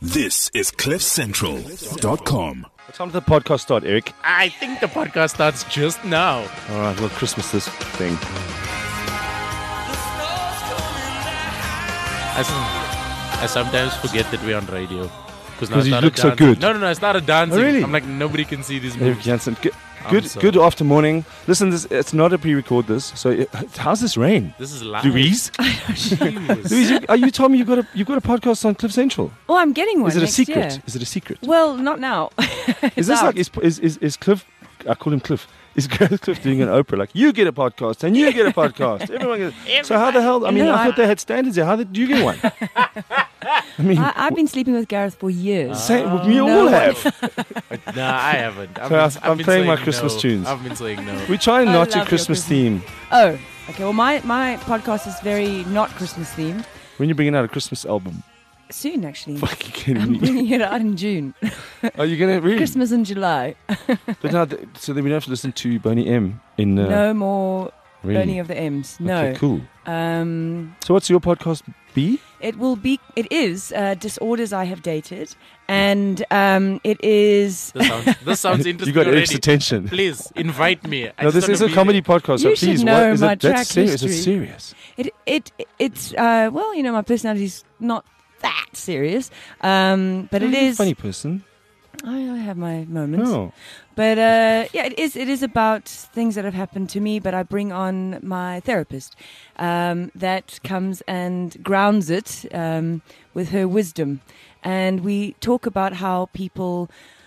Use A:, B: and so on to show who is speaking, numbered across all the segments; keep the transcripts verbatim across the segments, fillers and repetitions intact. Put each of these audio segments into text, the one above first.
A: This is cliff central dot com.
B: What time did the podcast start, Eric?
C: I think the podcast starts just now.
B: All right, well, Christmas this thing.
C: I, some- I sometimes forget that we're on radio.
B: Because you look so good.
C: No, no, no, I started dancing.
B: Oh, really?
C: I'm like, nobody can see these
B: Eric
C: moves.
B: Jansen, good,
C: I'm
B: good,
C: so-
B: good after morning. Listen, this, it's not a pre-record this, so it, how's this rain?
C: This is live.
B: Louise?
C: Jeez.
B: Louise, you, are you told me you got a you got a podcast on Cliff Central?
D: Oh, I'm getting one.
B: Is it a
D: next
B: secret?
D: year.
B: Is it a secret?
D: Well, not now.
B: Is this like is, is is is Cliff? I call him Cliff. Is Cliff doing an Oprah? Like, you get a podcast and you get a podcast. Everyone gets. So how the hell? I mean,
D: No,
B: I
D: I-
B: thought they had standards here. How did you get one? I mean,
D: I, I've been sleeping with Gareth for years.
B: say, we
D: no
B: all
D: one-
B: have.
C: Nah, I haven't. I've
B: So
C: been,
B: I've-
C: I've
B: I'm
C: been
B: playing my
C: saying
B: Christmas
C: no.
B: tunes.
C: I've been saying no.
B: We try and
D: I
B: not
D: love
B: your
D: your
B: Christmas
D: Christmas.
B: theme.
D: Oh, okay. Well, my, my podcast is very not Christmas themed.
B: When you're bringing out a Christmas album,
D: Soon, actually.
B: fucking kidding
D: I'm
B: me?
D: bringing it out in June.
B: Are you gonna read?
D: Christmas in July.
B: But now, th- so then we don't have to listen to Boney M in. Uh,
D: No more
B: really?
D: burning of the M's. No.
B: Okay, cool.
D: Um,
B: So what's your podcast be?
D: it will be. It is uh, Disorders I Have Dated, and um, it is.
C: This sounds, this sounds interesting
B: You got
C: already.
B: Eric's attention.
C: Please, invite me. I
B: No,
C: just
B: this
C: wanna
B: is a
C: be
B: comedy podcast. So
D: You should
B: please,
D: know
B: what is
D: my
B: it? That's
D: track
B: serious. It's
D: history.
B: serious.
D: It it it's uh, well, you know, my personality's not that serious, um, but
B: Oh,
D: it
B: you're a
D: is.
B: funny person.
D: I, I have my moments.
B: No.
D: But uh, yeah, it is. It is about things that have happened to me. But I bring on my therapist, um, that comes and grounds it um, with her wisdom, and we talk about how people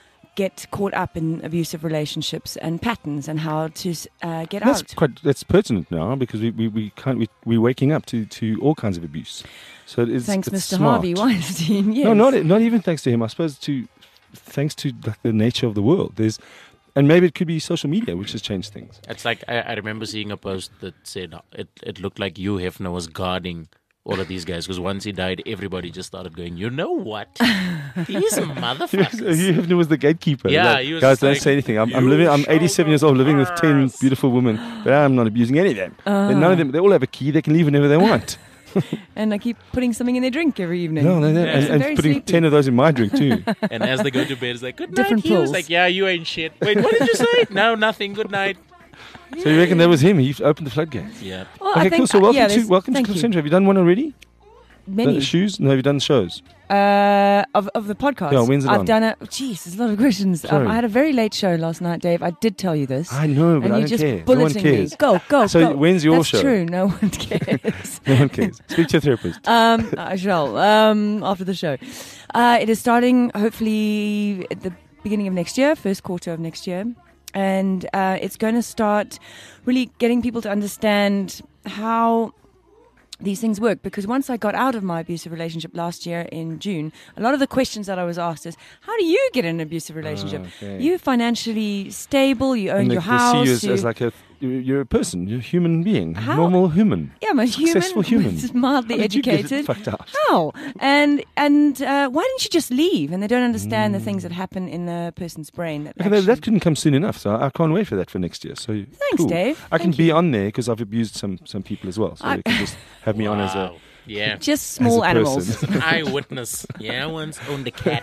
D: get caught up in abusive relationships and patterns, and how to uh, get
B: That's
D: out.
B: quite. That's pertinent now because we we, we can't. We we're waking up to, to all kinds of abuse. So it is.
D: Thanks,
B: it's
D: Mister
B: smart.
D: Harvey Weinstein. Yes.
B: No, not not even thanks to him. I suppose to thanks to like the nature of the world. There's, and maybe it could be social media which has changed things.
C: It's like, I, I remember seeing a post that said uh, it, it looked like Hugh Hefner was guarding all of these guys because once he died, everybody just started going, you know what? These motherfuckers.
B: Hugh Hefner was the gatekeeper.
C: Yeah,
B: Like,
C: he was
B: guys,
C: just
B: don't
C: like,
B: say anything. I'm, I'm
C: "You
B: living. I'm
C: shall
B: eighty-seven years old, living with ten
C: pass."
B: beautiful women, but I'm not abusing any of them.
D: Uh.
B: And none of them. They all have a key. They can leave whenever they want.
D: And I keep putting something in their drink every evening.
B: No, no, no.
C: Yeah.
B: And,
C: It's
B: and
D: very
B: putting
D: sleepy.
B: ten of those in my drink too.
C: And as they go to bed, it's like, good night,
D: Different
C: Hugh. It's
D: pools.
C: like, yeah, you ain't shit. Wait, what did you say? No, nothing. Good night.
B: So you reckon that was him? He opened the floodgates.
C: Yeah.
D: Well, I
B: Okay,
D: think,
B: cool. So
D: uh,
B: welcome
D: yeah,
B: to
D: there's-
B: welcome to
D: thank
B: Cliff
D: you.
B: Central. Have you done one already?
D: Many.
B: The shoes? No, have you done shows?
D: Uh, of of the podcast.
B: Yeah, when's it
D: I've
B: on?
D: done it. Jeez, there's a lot of questions. Um,
B: Sorry.
D: I had a very late show last night, Dave. I did tell you this.
B: I know, but
D: and
B: I
D: you
B: don't
D: just
B: care. No
D: bulleting
B: one cares.
D: me. Go, go,
B: So
D: go.
B: when's your
D: That's
B: show?
D: true. No one cares.
B: No one cares. Speak to your therapist.
D: um, I shall. Um, after the show, uh, it is starting hopefully at the beginning of next year, first quarter of next year, and uh, it's going to start really getting people to understand how these things work, because once I got out of my abusive relationship last year in June, a lot of the questions that I was asked is, how do you get in an abusive relationship?
B: okay.
D: You're financially stable, you own
B: And they,
D: your
B: they
D: house.
B: see you as,
D: you-
B: as like a you're a person, you're a human being,
D: How-
B: normal human.
D: yeah, I'm a
B: successful human.
D: human, mildly
B: How did you get it
D: educated.
B: fucked up?
D: How? And and uh, why didn't you just leave? And they don't understand the things that happen in a person's brain. That,
B: Okay, that,
D: actually-
B: that couldn't come soon enough, so I can't wait for that for next year. So
D: Thanks,
B: cool.
D: Dave.
B: I can
D: Thank
B: be
D: you.
B: on there because I've abused some some people as well, so
D: I-
B: they can just have me on as a.
C: Wow. Yeah.
D: Just small
B: As a
D: animals.
B: person.
C: An eyewitness. Yeah, I once owned a cat.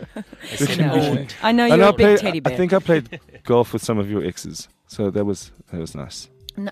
C: I said
B: can be-
C: owned.
D: I know
B: And
D: you're
B: I
D: a big
B: played-
D: teddy bear.
B: I think I played golf with some of your exes, so that was that was nice.
D: N-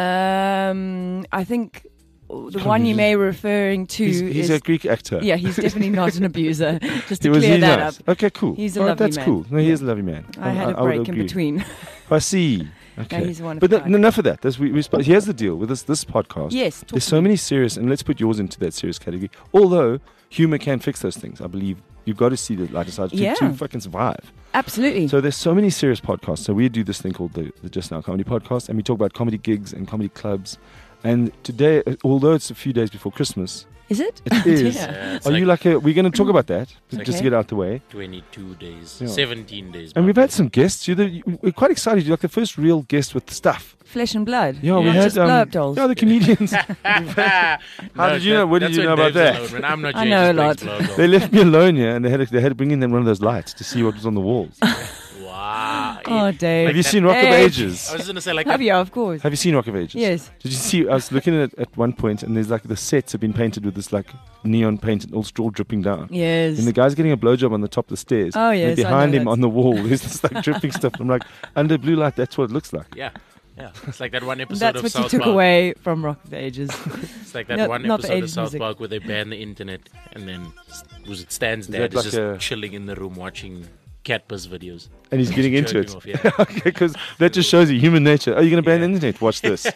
D: Um, I think the
B: Can't
D: one you
B: use-
D: may be referring to
B: He's, he's
D: is
B: a Greek actor.
D: yeah, he's definitely not an abuser. Just
B: He
D: to
B: was
D: clear
B: he
D: that
B: nice?
D: up.
B: Okay, cool.
D: He's a
B: All right,
D: lovely
B: that's
D: man.
B: cool. No, he
D: Yeah.
B: is a lovely man.
D: I had a
B: I would
D: break in
B: agree.
D: between.
B: I see. Okay,
D: he's a
B: but
D: wonderful
B: th-
D: guy.
B: enough of that. That's, we, we sp- here's the deal with this this podcast.
D: Yes, talk
B: There's
D: to
B: so
D: me.
B: many serious, and let's put yours into that serious category. Although humor can fix those things, I believe you've got to see the lighter side to,
D: Yeah.
B: to fucking survive.
D: Absolutely.
B: So there's so many serious podcasts. So we do this thing called the, the Just Now Comedy Podcast, and we talk about comedy gigs and comedy clubs. And today, uh, although it's a few days before Christmas,
D: is it?
B: it
D: Oh,
B: is.
D: dear.
C: Yeah, it's
B: Are
C: like
B: you like a, we're going to talk about that
C: like-
B: just to
D: Okay.
B: get out the way.
C: twenty-two days.
B: Yeah.
C: seventeen days.
B: And
C: my
B: we've had
C: bad.
B: some guests. You're the, you- we're quite excited. You're like the first real guest with stuff.
D: Flesh and blood.
B: Yeah, we
D: Not
B: had
D: just blow
B: um,
D: up dolls.
B: yeah, the comedians.
C: How
B: did you know? What did you know about that?
C: I'm not
D: I know a lot.
B: They left me alone here, and they had to, they had to bring in them one of those lights to see what was on the walls.
C: Wow.
D: Oh, Dave.
B: Have you
C: that-
B: seen Rock of
D: Hey.
B: Ages?
C: I was going to say like
D: Have
C: that,
D: you? Of course.
B: Have you seen Rock of Ages?
D: Yes.
B: Did you see? I was looking at it at one point, and there's like the sets have been painted with this like neon paint and all straw dripping down.
D: Yes.
B: And the guy's getting a blowjob on the top of the stairs.
D: Oh,
B: and
D: yes, I
B: behind
D: know
B: him
D: that.
B: on the wall, there's this like dripping stuff. I'm like, under blue light, that's what it looks like.
C: yeah. Yeah, it's like that one episode
D: That's
C: of
D: what
C: South
D: you took
C: Park.
D: away from Rock of Ages.
C: It's like that
D: No,
C: one
D: not the
C: episode of
D: eighties
C: South
D: music.
C: Park where they ban the internet, and then was it Stan's
B: Is
C: dad
B: that
C: is
B: like
C: just
B: a-
C: chilling in the room watching cat piss videos.
B: And he's getting into
C: Jerking
B: it.
C: off, yeah.
B: Okay, because that just shows you human nature. Oh, you're going to ban
C: Yeah.
B: the internet? Watch this.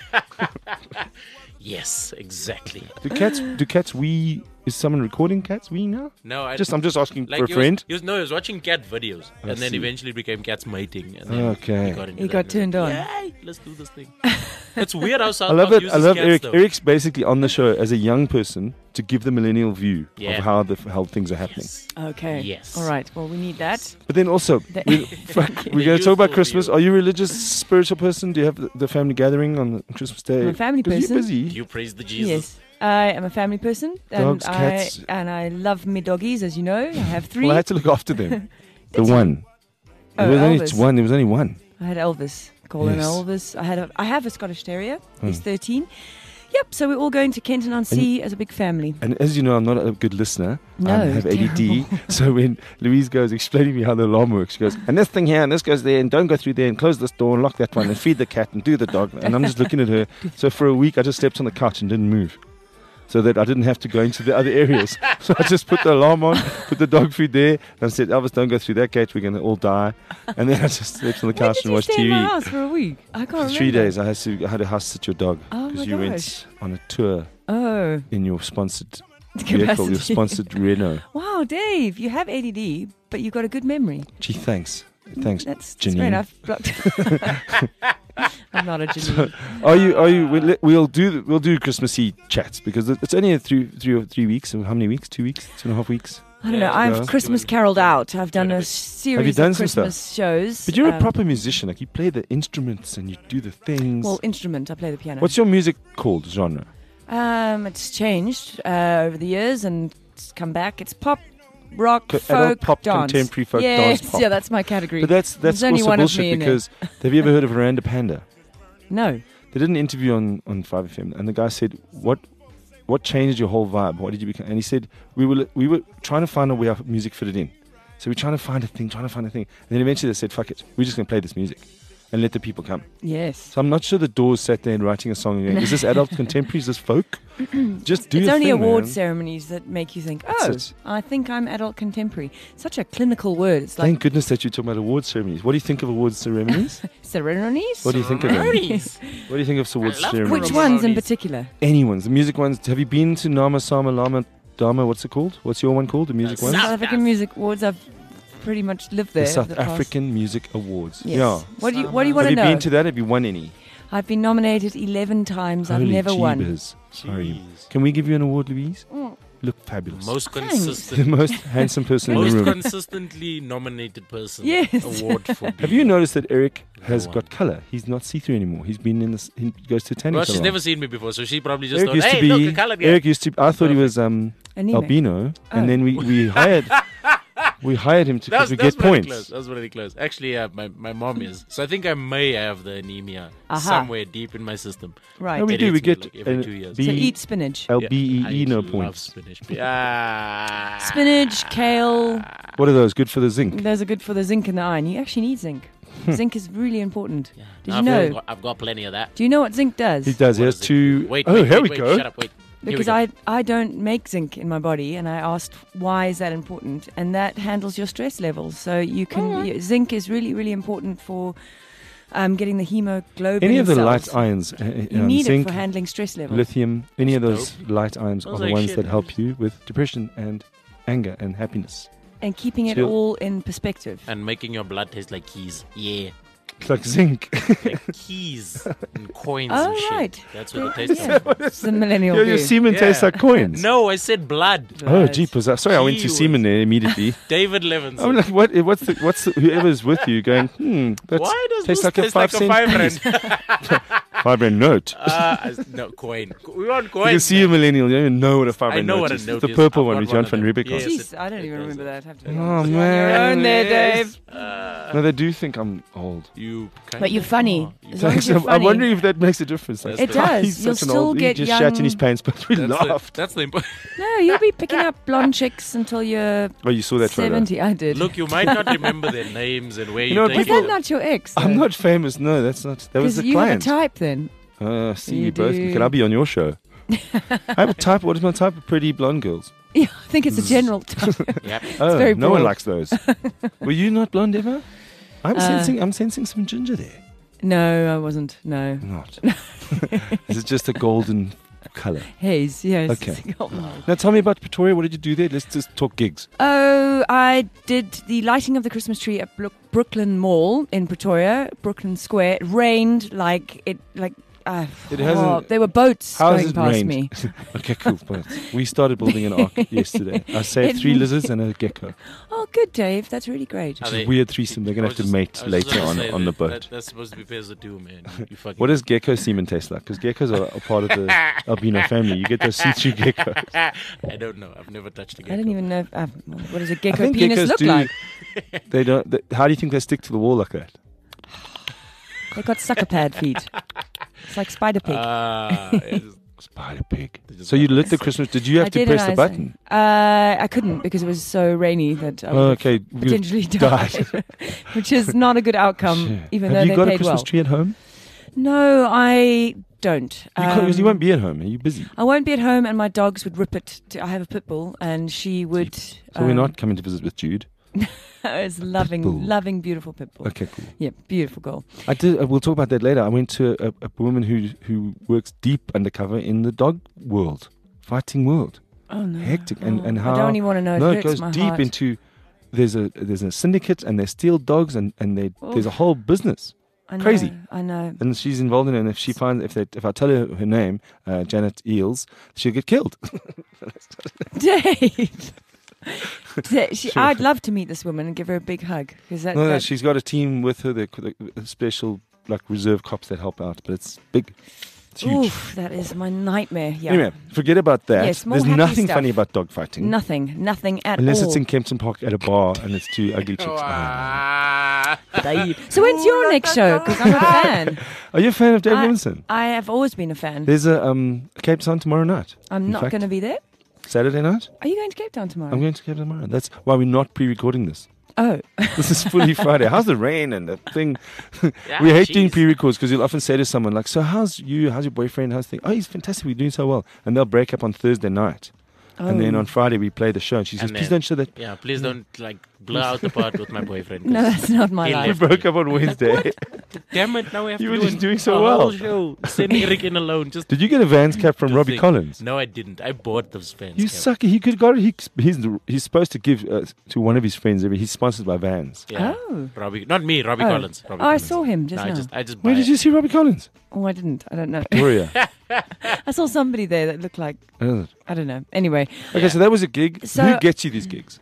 C: Yes, exactly.
B: Do cats? Do cats wee? Is someone recording cats wee now?
C: No, I
B: Just I'm just asking
C: like
B: for a
C: he
B: friend.
C: Was, he was no, he was watching cat videos,
B: I
C: and then
B: see.
C: eventually became cats mating. And then
B: Okay.
C: he got, into
D: He
C: that
D: got
C: and
D: turned
C: was
D: on.
C: like, Yay, let's do this thing. It's weird how South
B: I love
C: Park
B: it. I
C: uses
B: love
C: cats,
B: Eric.
C: though.
B: Eric's basically on the show as a young person to give the millennial view
C: Yeah.
B: of how the how things are happening.
C: Yes.
D: Okay.
C: Yes.
D: All right. Well, we need that.
B: But then also,
D: The-
B: we, fuck, we're
C: The
B: going to talk about
C: youthful
B: Christmas.
C: view.
B: Are you a religious, spiritual person? Do you have the, the family gathering on Christmas Day?
D: I'm a family
B: 'Cause
D: person.
B: You're busy.
C: You praise the Jesus.
D: Yes. I am a family person. And
B: Dogs,
D: I,
B: cats.
D: And I love me doggies, as you know. I have three.
B: Well, I had to look after them. the
D: Did you?
B: one.
D: Oh,
B: there was only
D: Elvis.
B: one. There was only one.
D: I had Elvis. Call him
B: Yes.
D: Elvis. I had a, I have a Scottish Terrier. He's
B: Hmm.
D: thirteen. Yep. So we're all going to Kenton on Sea as a big family.
B: And as you know, I'm not a good listener.
D: No,
B: I have A D D. So when Louise goes explaining me how the alarm works, she goes, and this thing here, and this goes there, and don't go through there, and close this door, and lock that one, and feed the cat, and do the dog. And I'm just looking at her. So for a week, I just slept on the couch and didn't move. So that I didn't have to go into the other areas. So I just put the alarm on, put the dog food there, and I said, Elvis, don't go through that gate, we're going to all die. And then I just slept on the
D: When
B: couch
D: did
B: and
D: you
B: watched
D: stay
B: T V.
D: in my house for a week? I can't
B: For
D: remember.
B: three days, I had to I had to house sit your dog
D: Oh my
B: you
D: gosh.
B: went on a tour
D: Oh.
B: in your sponsored vehicle, your
D: Capacity.
B: sponsored Renault.
D: Wow, Dave, you have A D D, but you've got a good memory.
B: Gee, thanks, thanks.
D: That's, that's
B: Janine.
D: great. I've blocked. I'm not a Janine.
B: Are you? Are you? We'll, we'll do we'll do Christmassy chats because it's only a three three or three weeks. Or how many weeks? Two weeks? Two and a half weeks?
D: I don't know.
C: Yeah.
D: I've
B: Yeah.
D: Christmas caroled out. I've done
C: Doing a
D: a
C: bit.
D: series
B: Have you done
D: of
B: some stuff?
D: Christmas shows.
B: But you're a
D: Um,
B: proper musician. Like you play the instruments and you do the things.
D: well instrument. I play the piano.
B: What's your music called? Genre?
D: Um, it's changed uh, over the years and it's come back. It's pop, rock,
B: Co-
D: folk,
B: adult pop,
D: dance.
B: contemporary folk,
D: yes,
B: dance, pop.
D: yeah, that's my category.
B: But that's that's
D: There's only
B: also
D: one of
B: bullshit
D: me in there.
B: because have you ever heard of Randa Panda?
D: No,
B: They did an interview on on five F M and the guy said, "What what changed your whole vibe? What did you become?" And he said, "We were we were trying to find a way our music fitted in. So we're trying to find a thing, trying to find a thing. And then eventually they said, fuck it, we're just going to play this music and let the people come."
D: yes.
B: So I'm not sure the Doors sat there and writing a song and going, is this adult contemporary? Is this folk? Just do
D: It's
B: your
D: only
B: thing,
D: award
B: man.
D: ceremonies that make you think,
B: That's
D: oh,
B: it.
D: I think I'm adult contemporary. Such a clinical word. It's like
B: Thank goodness that you're talking about award ceremonies. What do you think of awards ceremonies?
D: ceremonies.
B: What do you think of them?
C: Ceremonies.
B: What do you think of awards
C: I love
B: ceremonies?
D: Which
C: Ceremonies.
D: ones in particular?
B: Anyone's. The music ones. Have you been to Nama Sama Lama Dama? What's it called? What's your one called? The music
C: Uh,
B: one?
C: South
D: South African Music Awards. I've pretty much lived there.
B: The South
D: for the past-
B: African Music Awards.
D: Yes.
B: Yeah.
D: What do you What do you want
B: Have
D: to
B: you
D: know?
B: been to that? Have you won any?
D: I've been nominated eleven times. I've
B: Holy
D: never won.
B: jeebers. Sorry.
C: Jeez.
B: Can we give you an award, Louise?
D: Mm.
B: Look fabulous.
C: Most
D: Thanks.
B: the
C: consistent,
B: most handsome person in
C: most
B: the room.
C: consistently nominated person.
D: Yes.
C: Award for.
B: Have you noticed that Eric has
C: one.
B: got color? He's not see-through anymore. He's been in this. He goes to tanning
C: Well, she's
B: salon.
C: never seen me before, so she probably just
B: Eric
C: thought,
B: used
C: "Hey,
B: to be.
C: look, a colored guy."
B: Eric used to. I thought he was um,
D: Anemic.
B: albino,
D: Oh.
B: and then we, we hired we hired him to
C: That was,
B: because we
C: that was
B: get
C: really
B: points.
C: close. That was really close. Actually, uh, my my mom is. So I think I may have the anemia
D: Aha.
C: somewhere deep in my system.
D: Right.
B: No, we
C: It
B: do.
C: hits
B: We
C: me,
B: get
C: like, every
B: uh,
C: two years.
B: B-
D: so eat spinach.
B: L B E E
C: I
B: no
C: love
B: points.
C: Spinach. Ah.
D: Spinach, kale.
B: What are those? Good for the zinc.
D: Those are good for the zinc and the iron. You actually need zinc. zinc is really important.
C: Yeah.
D: Did you
C: I've
D: know?
C: Got, I've got plenty of that.
D: Do you know what zinc does?
B: He does. He
C: What
B: has
C: is it?
B: two.
C: Wait,
B: oh,
C: wait,
B: here
C: wait,
B: we
C: wait,
B: go.
C: Shut up, wait. Here we
D: Because
C: go.
D: I I don't make zinc in my body, and I asked why is that important, and that handles your stress levels. So you can y- zinc is really really important for um, getting the hemoglobin.
B: Any of the
D: cells.
B: light ions, uh,
D: You
B: um,
D: need
B: zinc,
D: it for handling stress levels.
B: lithium, any of
C: Those
B: those light ions
C: Those
B: are the
C: like
B: ones
C: shit.
B: that help you with depression and anger and happiness.
D: and keeping it
B: So-
D: all in perspective.
C: And making your blood taste like keys. Yeah.
B: It's like zinc.
C: Like keys and coins
D: Oh,
C: and shit.
D: right.
C: That's what
D: Yeah.
C: it tastes
D: Yeah.
C: like.
D: It's the millennial
B: your, your
D: view.
B: semen tastes
C: Yeah.
B: like coins.
C: No, I said blood.
B: Oh,
D: Right.
B: jeepers. Uh, Sorry, I went to
C: Gee
B: semen there immediately.
C: David Levinson.
B: I'm like, what? What's the, what's the, whoever's with you going? Hmm, that
C: Why does
B: tastes
C: this
B: like a
C: taste
B: five
C: like a
B: cent
C: five
B: piece.
C: rand?
B: Five rand note.
C: Uh, I- no, coin. We want
B: You
C: coin.
B: can see a millennial. You don't even know what a five
C: I
B: rand
C: know
B: note
C: what a
B: is.
C: note
B: the
C: is.
B: purple
C: I've
B: one
C: got
B: with
C: one
B: John
C: of
B: van
C: them.
B: Riebeeck. on.
C: Yes.
D: Jeez, I don't
C: it
D: even
C: does.
D: remember that. Have to be
B: Oh
D: honest.
B: man,
D: You're on your own there,
B: yes.
D: Dave.
C: Uh,
B: No, they do think I'm old.
C: you
D: But you're funny.
C: You-
D: As long as you're
B: I'm
D: funny.
B: wondering if that makes a difference. Like,
C: It
D: does.
B: He's
D: You'll
B: such an
D: still
B: old,
D: get
B: he just shat in
D: young-
B: his pants, but we
C: That's the,
B: laughed.
C: that's the important.
D: No, you'll be picking up blonde chicks until you're
B: Oh, you saw that photo.
D: seventy. I did.
C: Look, you might not remember their names and where
B: You
C: you,
B: know,
C: take
D: Was
B: people-
D: that not your ex?
B: I'm
D: though?
B: not famous. No, that's not. That was
D: 'Cause
B: the
D: you
B: client.
D: have a type then.
B: Uh, see,
D: You
B: you both.
D: do.
B: Can I be on your show? I have a type. What is my type of pretty blonde girls?
D: Yeah, I think it's a general type.
C: Yep.
B: Oh,
D: very
B: no one
D: broad.
B: likes those. Were you not blonde ever? I'm
D: Uh,
B: sensing. I'm sensing some ginger there.
D: No, I wasn't. No.
B: Not. Is it just a golden color?
D: Haze, yes.
B: Okay.
D: Oh, no.
B: Now tell me about Pretoria. What did you do there? Let's just talk gigs.
D: Oh, I did the lighting of the Christmas tree at Brook- Brooklyn Mall in Pretoria, Brooklyn Square. It rained like it, like uh,
B: It hasn't-
D: oh, there were boats
B: How has
D: going
B: it
D: past
B: rained?
D: me.
B: Okay, cool. But we started building an ark yesterday. I saved
D: It-
B: three lizards and a gecko.
D: Oh, good, Dave. That's really great.
C: Are
B: It's
C: they-
B: a weird threesome. They're
C: I
B: gonna
C: was
B: have to
C: just-
B: mate
C: I was just
B: later
C: gonna
B: on
C: say
B: on the
C: that-
B: boat.
C: That, that's supposed to be pairs of two, man. You, you fucking
B: What does gecko semen taste like? Because geckos are a part of the albino family. You get those see-through geckos.
C: I don't know. I've never touched a
D: I
C: gecko.
D: don't even know. If, uh, what does a
B: I
D: gecko
B: think
D: penis
B: geckos
D: look
B: do.
D: like?
B: They don't. They, how do you think they stick to the wall like that?
D: They've got sucker pad feet. It's like spider pig.
C: Ah, it's-
B: Spider pig.
C: They just
B: So you
C: got-
B: lit the Christmas. Did you have
D: I
B: to
D: did
B: press
D: and
B: the
D: I
B: button?
D: Uh, I couldn't because it was so rainy that I would
B: Oh,
D: have
B: okay. You
D: potentially
B: died.
D: died, which is not a good outcome,
B: Shit.
D: even
B: have
D: though
B: you
D: they
B: got a
D: paid
B: Christmas
D: well.
B: tree at home?
D: No, I don't.
B: You, can't, 'cause you
D: Um,
B: won't be at home. Are you busy?
D: I won't be at home, and my dogs would rip it. To, I have a pit bull, and she would.
B: So we're
D: um,
B: not coming to visit with Jude.
D: It's loving,
B: bull.
D: loving, beautiful pit bull.
B: Okay, cool.
D: Yeah, beautiful girl.
B: I did. Uh, we'll talk about that later. I went to a, a woman who who works deep undercover in the dog world, fighting world.
D: Oh no,
B: Hectic. And-
D: Oh,
B: and
D: I
B: how-
D: don't even want to know. It
B: no, it
D: hurts
B: goes
D: my
B: deep
D: heart.
B: into. There's a there's a syndicate and they steal dogs and and they there's a
D: Oof.
B: whole business.
D: I know,
B: crazy.
D: I know.
B: And she's involved in it. And if she finds, if they, if I tell her her name, uh, Janet Eels, she'll get killed.
D: Dave. Da- she,
B: Sure.
D: I'd love to meet this woman and give her a big hug because that.
B: no, no,
D: that
B: she's got a team with her, the, the special like reserve cops that help out, but it's big, it's huge.
D: oof, that is my nightmare. Yeah.
B: Anyway, forget about that.
D: Yes, more
B: There's
D: happy
B: nothing
D: stuff.
B: funny about dog fighting.
D: Nothing, nothing at
B: Unless
D: all.
B: it's in Kempton Park at a bar and it's two ugly chicks.
C: Ah.
D: Dave. So when's your next show? Because I'm a fan.
B: Are you a fan of Dave
D: I-
B: Robinson?
D: I have always been a fan.
B: There's a um, Cape Town tomorrow night.
D: I'm
B: in
D: not
B: fact.
D: going to be there.
B: Saturday night.
D: Are you going to Cape Town tomorrow?
B: I'm going to Cape Town tomorrow. That's why we're not pre-recording this.
D: Oh,
B: This is fully Friday. How's the rain and the thing?
C: Yeah,
B: we hate doing
C: jeez.
B: pre-records because you'll often say to someone like, "So how's you? How's your boyfriend? How's thing? Oh, he's fantastic. We're doing so well." And they'll break up on Thursday night,
D: oh.
B: and then on Friday we play the show. And she says,
C: And
B: "Please
C: then-
B: don't show that."
C: Yeah, please don't like blow out the part with my boyfriend. 'cause
D: No, that's not my
C: he
B: We
D: life.
C: left.
B: broke up on Wednesday.
C: Damn it! Now we have
B: You
C: to
B: were
C: do
B: just
C: an-
B: doing so
C: a
B: well.
C: whole show. Send Eric in alone. Just
B: Did you get a Vans cap from
C: to
B: Robbie
C: think.
B: Collins?
C: No, I didn't. I bought those fans.
B: You
C: cap.
B: sucker! He could got it. He, he's he's supposed to give uh, to one of his friends. Every he's sponsored by Vans.
C: Yeah.
D: Oh.
C: Robbie, not me. Robbie
D: Oh.
C: Collins. Robbie
D: Oh, I
C: Collins.
D: saw him just
C: No, I
D: now.
C: just, I just.
B: Where
C: buy
B: did you see Robbie Collins?
D: Oh, I didn't. I don't know.
B: Victoria.
D: I saw somebody there that looked like
B: Uh,
D: I don't know. Anyway,
B: okay,
C: Yeah.
B: so that was a gig.
D: So-
B: Who gets you these gigs?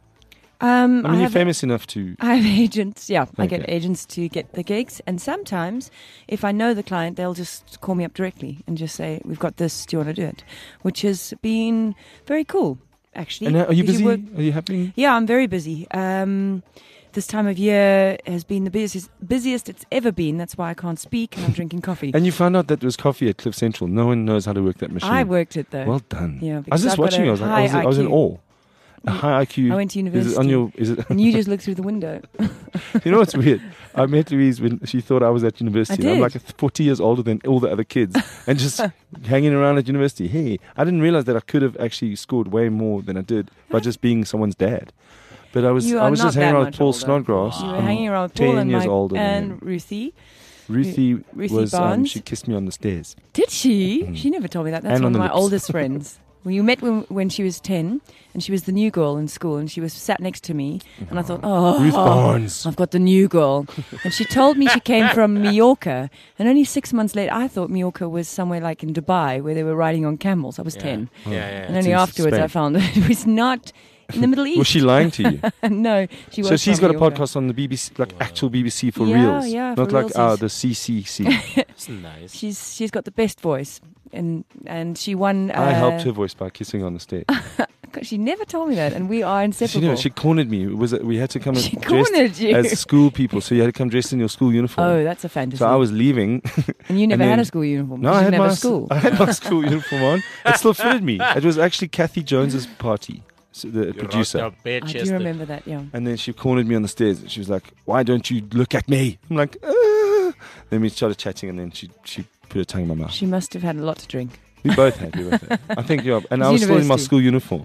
D: um,
B: I mean, you're
D: have,
B: famous enough to.
D: I have agents. Yeah, I get
B: Okay.
D: agents to get the gigs, and sometimes, if I know the client, they'll just call me up directly and just say, "We've got this. Do you want to do it?" Which has been very cool, actually.
B: And now, are you
D: because
B: busy?
D: work-
B: Are you happening?
D: Yeah, I'm very busy. Um, this time of year has been the busiest, busiest it's ever been. That's why I can't speak and I'm drinking coffee.
B: And you found out that there was coffee at Cliff Central. No one knows how to work that machine.
D: I worked it though.
B: Well done.
D: Yeah,
B: I was
D: because
B: just
D: I've got
B: watching
D: a
B: you. I was, like, I was,
D: high
B: I was in
D: I Q.
B: awe. A high I Q.
D: I went to
B: Is
D: university.
B: it on your? Is it?
D: and you just look through the window.
B: You know what's weird? I met Louise when she thought I was at university.
D: I
B: and I'm
D: did.
B: like forty years older than all the other kids, and just hanging around at university. Hey, I didn't realize that I could have actually scored way more than I did by just being someone's dad. But I was
D: You
B: I
D: are
B: was
D: not
B: just hanging
D: that
B: around with
D: much
B: Paul
D: older.
B: Snodgrass.
D: You were
B: I'm
D: hanging around with Paul
B: ten
D: and,
B: years
D: Mike
B: older than
D: and
B: him.
D: Ruthie.
B: Ruthie,
D: Ruthie
B: was um,
D: Barnes.
B: she kissed me on the stairs.
D: Did she?
B: Mm.
D: She never told me that. That's
B: And
D: one
B: on
D: of
B: the
D: my
B: lips.
D: oldest friends. Well, you met when, when she was ten, and she was the new girl in school, and she was sat next to me, and I thought, oh,
B: Ruth Barnes.
D: I've got the new girl. And she told me she came from Mallorca, and only six months later, I thought Mallorca was somewhere like in Dubai, where they were riding on camels. I was
C: Yeah.
D: ten.
C: Yeah, yeah.
D: And
B: It's
D: only
B: in
D: afterwards
B: Spain.
D: I found that it was not in the Middle East.
B: Was she lying to you?
D: No, she was.
B: So she's
D: from
B: got a
D: Mallorca.
B: podcast on the B B C, like actual B B C for
D: Yeah,
B: reals,
D: yeah,
B: not
D: for
B: like uh,
D: realsies.
B: the C C C.
C: It's nice.
D: She's she's got the best voice, and and she won. Uh,
B: I helped her voice by kissing on the stage.
D: She never told me that, and we are
B: She,
D: inseparable.
B: know, she cornered me. It was we had to come
D: She
B: and dressed
D: cornered you.
B: as school people, so you had to come dressed in your school uniform.
D: Oh, that's a fantasy.
B: so I was leaving.
D: and you never
B: and
D: had
B: then-
D: a school uniform.
B: No,
D: because
B: I
D: you
B: had
D: didn't
B: my
D: have a school.
B: I had my school uniform on. It still fitted me. It was actually Kathy Jones's party, so the
C: You're
B: producer.
C: rocked out,
D: I do
C: bare-chested.
D: remember that. Yeah.
B: And then she cornered me on the stairs. She was like, "Why don't you look at me?" I'm like, ah. Then we started chatting, and then she she put her tongue in my mouth.
D: She must have had a lot to drink.
B: We both had. We both had. I think yeah. And
D: It's
B: I was still in my
D: university.
B: school uniform.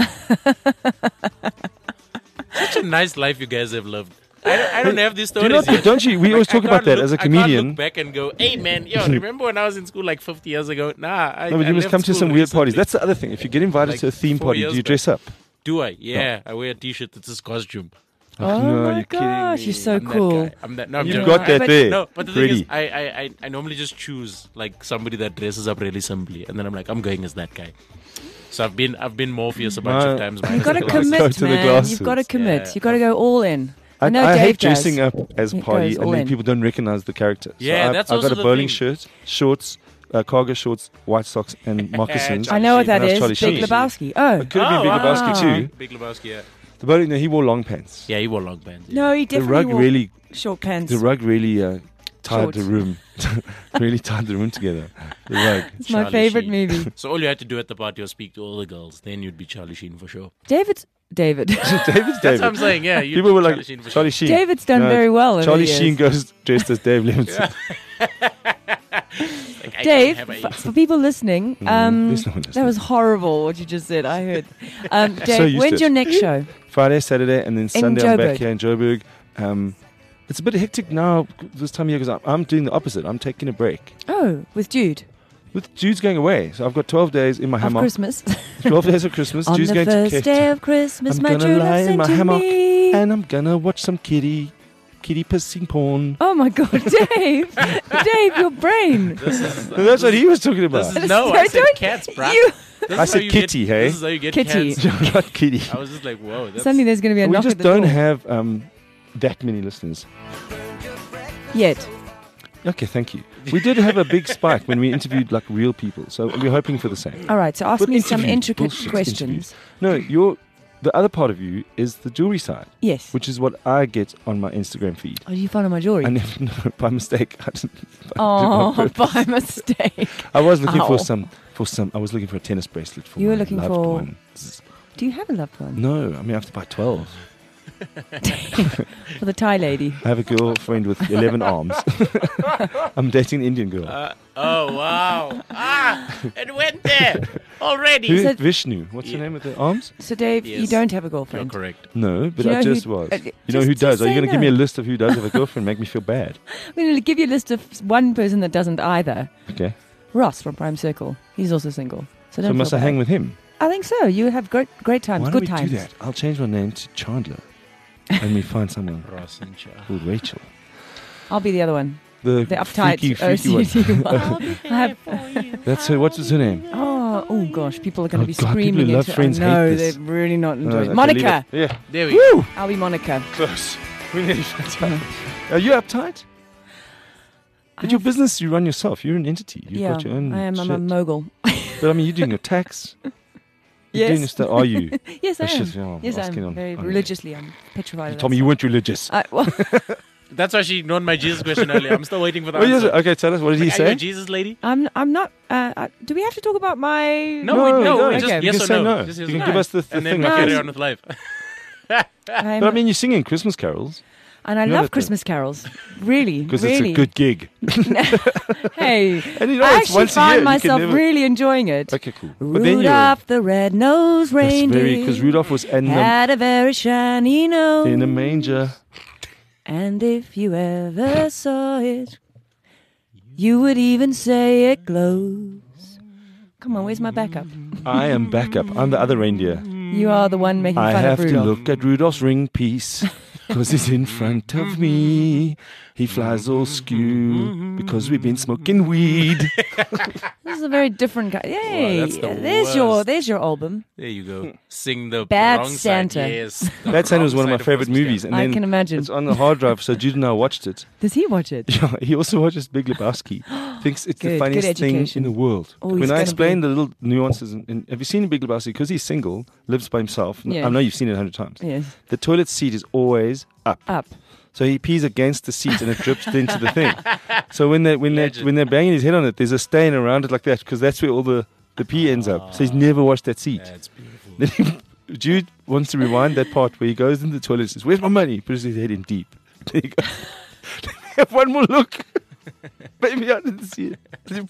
C: Such a nice life you guys have lived. I don't, I don't have these
B: Do you
C: stories
B: know?
C: yet.
B: Don't you? We
C: Like,
B: always
C: I
B: talk about
C: can't
B: that
C: look-
B: as a
C: I can't
B: comedian.
C: look back and go, hey man, yo, remember when I was in school like fifty years ago? Nah, I,
B: No, but
C: I
B: you must
C: left
B: come to
C: school
B: some weird parties.
C: recently.
B: That's the other thing. If you get invited
C: Like
B: to a theme
C: four
B: party, do
C: years
B: you
C: back.
B: dress up?
C: Do I? Yeah, I wear a t-shirt that's his costume.
D: Oh,
B: no,
D: my
B: you're kidding
D: gosh,
B: me.
D: you're so
C: I'm that
D: cool.
C: guy. I'm that. No, I'm
B: You've
C: joking.
B: got that
D: but-
B: there.
C: No, but the thing
B: ready.
C: is, I, I, I, I normally just choose like somebody that dresses up really simply, and then I'm like, I'm going as that guy. So I've been, I've been Morpheus a bunch
B: My-
C: of times.
D: You've
C: minus
D: got to
C: the glasses.
B: Go
D: commit,
B: to the
D: man.
B: glasses.
D: You've got to commit.
C: Yeah.
D: You've got to go all in.
B: I,
D: I know
B: I
D: Dave
B: hate
D: does.
B: dressing up as
D: He
B: party
D: goes
B: and
D: all
B: then
D: in.
B: people don't recognize the character.
C: Yeah,
B: so I've,
C: that's
B: I've got
C: also
B: a
C: the
B: bowling
C: thing.
B: shirt, shorts, uh, cargo shorts, white socks, and moccasins.
C: Charlie
D: I know what
C: Sheen.
D: that
B: That's
D: is.
B: Charlie
D: Big
B: Sheen.
D: Lebowski. Oh.
B: It could have been
C: Oh,
B: Big Lebowski
D: wow.
B: too.
C: Big Lebowski, yeah.
B: The bowling, no, he wore long pants.
C: Yeah, he wore long pants. Yeah.
D: No, he
B: The
D: definitely
B: rug
D: wore
B: really,
D: short pants.
B: the rug really uh, tied
D: Shorts.
B: the room, really tied the room together. The rug.
D: It's my
C: Charlie
D: favorite
C: Sheen.
D: movie.
C: So all you had to do at the party was speak to all the girls. Then you'd be Charlie Sheen for sure.
D: David's David.
B: David's
C: That's
B: David.
C: what I'm saying. Yeah, you'd
B: People
C: be
B: were
C: Charlie
B: like,
C: Sheen for
B: Charlie
C: sure.
B: Sheen.
D: David's done
B: No,
D: very well. over
B: Charlie
D: the
B: Sheen
D: years.
B: goes dressed as Dave Levinson.
C: Like, I
D: Dave,
C: don't have
D: f-
C: a-
D: for people listening, um,
B: there's no one
D: that
B: listening.
D: was horrible what you just said. I heard. Um,
B: So
D: Dave,
B: used
D: when's
B: to
D: your
B: it.
D: next show?
B: Friday, Saturday, and then Sunday I'm
D: Joburg.
B: back here in Joburg. Um, it's a bit hectic now this time of year because I'm, I'm doing the opposite. I'm taking a break.
D: Oh, with Jude
B: With Jude's going away, so I've got twelve days in my
D: of
B: hammock.
D: Christmas.
B: twelve days of Christmas.
D: On
B: Jude's
D: the
B: going to
D: first
B: Cape
D: day
B: Town.
D: of Christmas,
B: I'm
D: my
B: gonna
D: true
B: lie
D: love
B: in
D: sent
B: my
D: to
B: hammock
D: me.
B: and I'm gonna watch some kitty, kitty pissing porn.
D: Oh my God, Dave! Dave, your brain.
C: This is,
B: No, that's what he was talking about.
C: this is no, I said
D: Don't-
C: cats, bruh.
D: You,
C: This
B: I
C: is how
B: said
C: you
B: kitty,
C: get,
B: hey?
C: This is how you get
D: Kitty.
C: cats.
B: Not kitty.
C: I was just like, whoa. That's,
D: suddenly there's going to be a
B: We
D: knock
B: just
D: at the
B: don't
D: door.
B: have um, that many listeners.
D: Yet.
B: Okay, thank you. We did have a big spike when we interviewed like real people, so we're hoping for the same.
D: All right, so ask
B: But
D: me some
B: interview.
D: intricate
B: Bullshit
D: questions.
B: interviews. No, you're the other part of you is the jewelry side,
D: Yes.
B: which is what I get on my Instagram feed.
D: Oh, you found my jewelry?
B: I never, no, by mistake, I didn't. I did
D: Oh,
B: not purpose.
D: by mistake.
B: I was looking
D: Ow.
B: for some, for some. I was looking for a tennis bracelet for
D: You were
B: my
D: looking
B: loved
D: for-
B: one.
D: Do you have a loved one?
B: No, I mean I have to buy twelve.
D: For the Thai lady.
B: I have a girlfriend with eleven arms. I'm dating an Indian girl.
C: Uh, oh, wow. Ah, it went there already.
B: Who?
D: said-
B: Vishnu. What's
C: Yeah.
B: the name of the arms?
D: So, Dave, you
C: Yes.
D: don't have a
C: You're
D: girlfriend.
C: correct.
B: No, but
D: Do you
B: I
D: know who-
B: just was.
D: uh,
B: you know
D: just-
B: who does?
D: just
B: Are you
D: say
B: going to give me a
D: no.
B: list of who does have a girlfriend? Make me feel bad.
D: I'm going to give you a list of one person that doesn't either.
B: Okay.
D: Ross from Prime Circle. He's also single. So,
B: So
D: don't
B: must
D: feel
B: I
D: bad.
B: hang with him?
D: I think so. You have great, great times,
B: Why
D: good
B: don't we
D: times.
B: do that? I'll change my name to Chandler, and we find someone
C: Ross and Char.
B: called Rachel.
D: I'll be the other one.
B: The,
D: The uptight
B: freaky, freaky one.
D: O C D one. I have-
B: That's her. What's her name?
D: Oh, oh gosh, people are going to
B: Oh,
D: be
B: God, people
D: screaming
B: who love
D: into
B: Friends
D: I know,
B: hate this.
D: they're really not
B: No,
D: enjoying
B: okay,
D: it. Monica.
B: leave it. Yeah.
C: There we go.
D: I'll be Monica.
B: Close. We nearly found out. Are you uptight? But your business you run yourself. You're an entity. You've
D: yeah,
B: got your own
D: I am. I'm
B: shit.
D: a mogul.
B: But I mean, you're doing your tax. You're
D: Yes.
B: doing your stuff. Are you?
D: Yes, I
B: That's
D: am.
B: just, yeah,
D: yes,
B: asking
D: I'm
B: on-
D: very
B: on-
D: religiously. I'm petrified.
B: You
D: of
B: told me
D: that
B: you weren't religious.
D: stuff. I, well,
C: That's why she ignored my Jesus question earlier. I'm still waiting for the
B: Oh, yes.
C: answer.
B: Okay, tell us. What did he
C: Like, are you
B: say?
C: a Jesus lady?
D: I'm. I'm not. Uh, uh, do we have to talk about my?
C: No,
B: No,
C: we, no,
B: no.
C: just
D: Okay.
B: You
C: yes
B: can
C: or
B: say
C: no.
B: no.
C: Just
B: You
C: yes
B: can
C: or
B: give
C: no.
B: us the, the
C: And then
B: thing.
C: we
B: like
C: carry
B: this.
C: on with life.
D: I'm,
B: But I mean, you're singing Christmas carols
D: and I
B: no,
D: love
B: that-
D: Christmas carols. Really,
B: because
D: really.
B: it's a good gig.
D: Hey,
B: And you know,
D: I
B: it's
D: actually
B: once a year.
D: find
B: You can
D: myself
B: never-
D: really enjoying it.
B: Okay, cool. But then you
D: Rudolph the red-nosed
B: that's
D: reindeer
B: very because Rudolph was in the,
D: had a very shiny nose.
B: in a manger.
D: And if you ever saw it, you would even say it glows. Come on, where's my backup?
B: I am backup. I'm the other reindeer.
D: You are the one making
B: I
D: fun
B: have
D: of
B: to
D: Rudolph.
B: look at Rudolph's ring piece because he's in front of me. He flies all skew because we've been smoking weed.
D: This is a very different kind. Yay!
C: that's the
D: there's your
C: worst.
D: there's your album.
C: There you go. Sing the
D: Bad
C: wrong
D: Santa.
C: Side. Yes. the
B: Bad Santa was
C: wrong
B: one of my
C: side
B: favorite
C: Christmas
B: movies.
C: Carol.
B: And
D: I
B: then
D: can imagine.
B: It's on the hard drive, so Jude and I watched it.
D: Does he watch it?
B: Yeah, he also watches Big Lebowski. Thinks it's
D: Good,
B: the
D: good
B: funniest thing
D: education.
B: in the world.
D: Oh, he's
B: when I
D: gonna
B: explain
D: be-
B: the little nuances, in, in, have you seen Big Lebowski? Because he's single, lives by himself.
D: Yeah.
B: I know you've seen it a hundred times.
D: Yes.
B: The toilet seat is always up.
D: Up.
B: So he pees against the seat and it drips into the thing. So when they when they
C: Legend.
B: when they're banging his head on it, there's a stain around it like that because that's where all the, the pee ends up. So he's never washed that seat.
C: That's beautiful.
B: Then he, Jude wants to rewind that part where he goes into the toilet and says, "Where's my money?" Puts his head in deep. There you go. Have one more look. Maybe I didn't see it.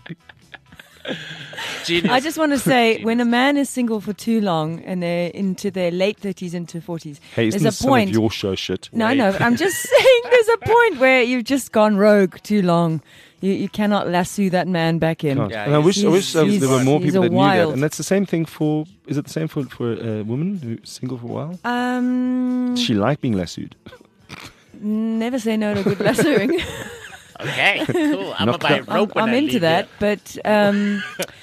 C: Genius.
D: I just want to say, when a man is single for too long and they're into their late thirties into forties,
B: Hey, isn't
D: there's
B: this
D: a
B: some
D: point.
B: of your show shit?
D: No, no, but I'm just saying there's a point where you've just gone rogue too long. You you cannot lasso that man back in.
B: Can't.
C: Yeah,
B: and I wish, I wish
D: he's-
B: uh, there were more
D: he's
B: people
D: a
B: that knew
D: wild.
B: that. And that's the same thing for. Is it the same for for a woman who's single for a while?
D: Um,
B: Does she like being lassoed?
D: never say no to good lassoing.
C: Okay, cool. I'm
B: Knock
C: going to buy
B: that-
C: a
D: I'm,
C: rope when
D: I'm
C: I
D: into
C: leave
D: that,
C: here.
D: but um,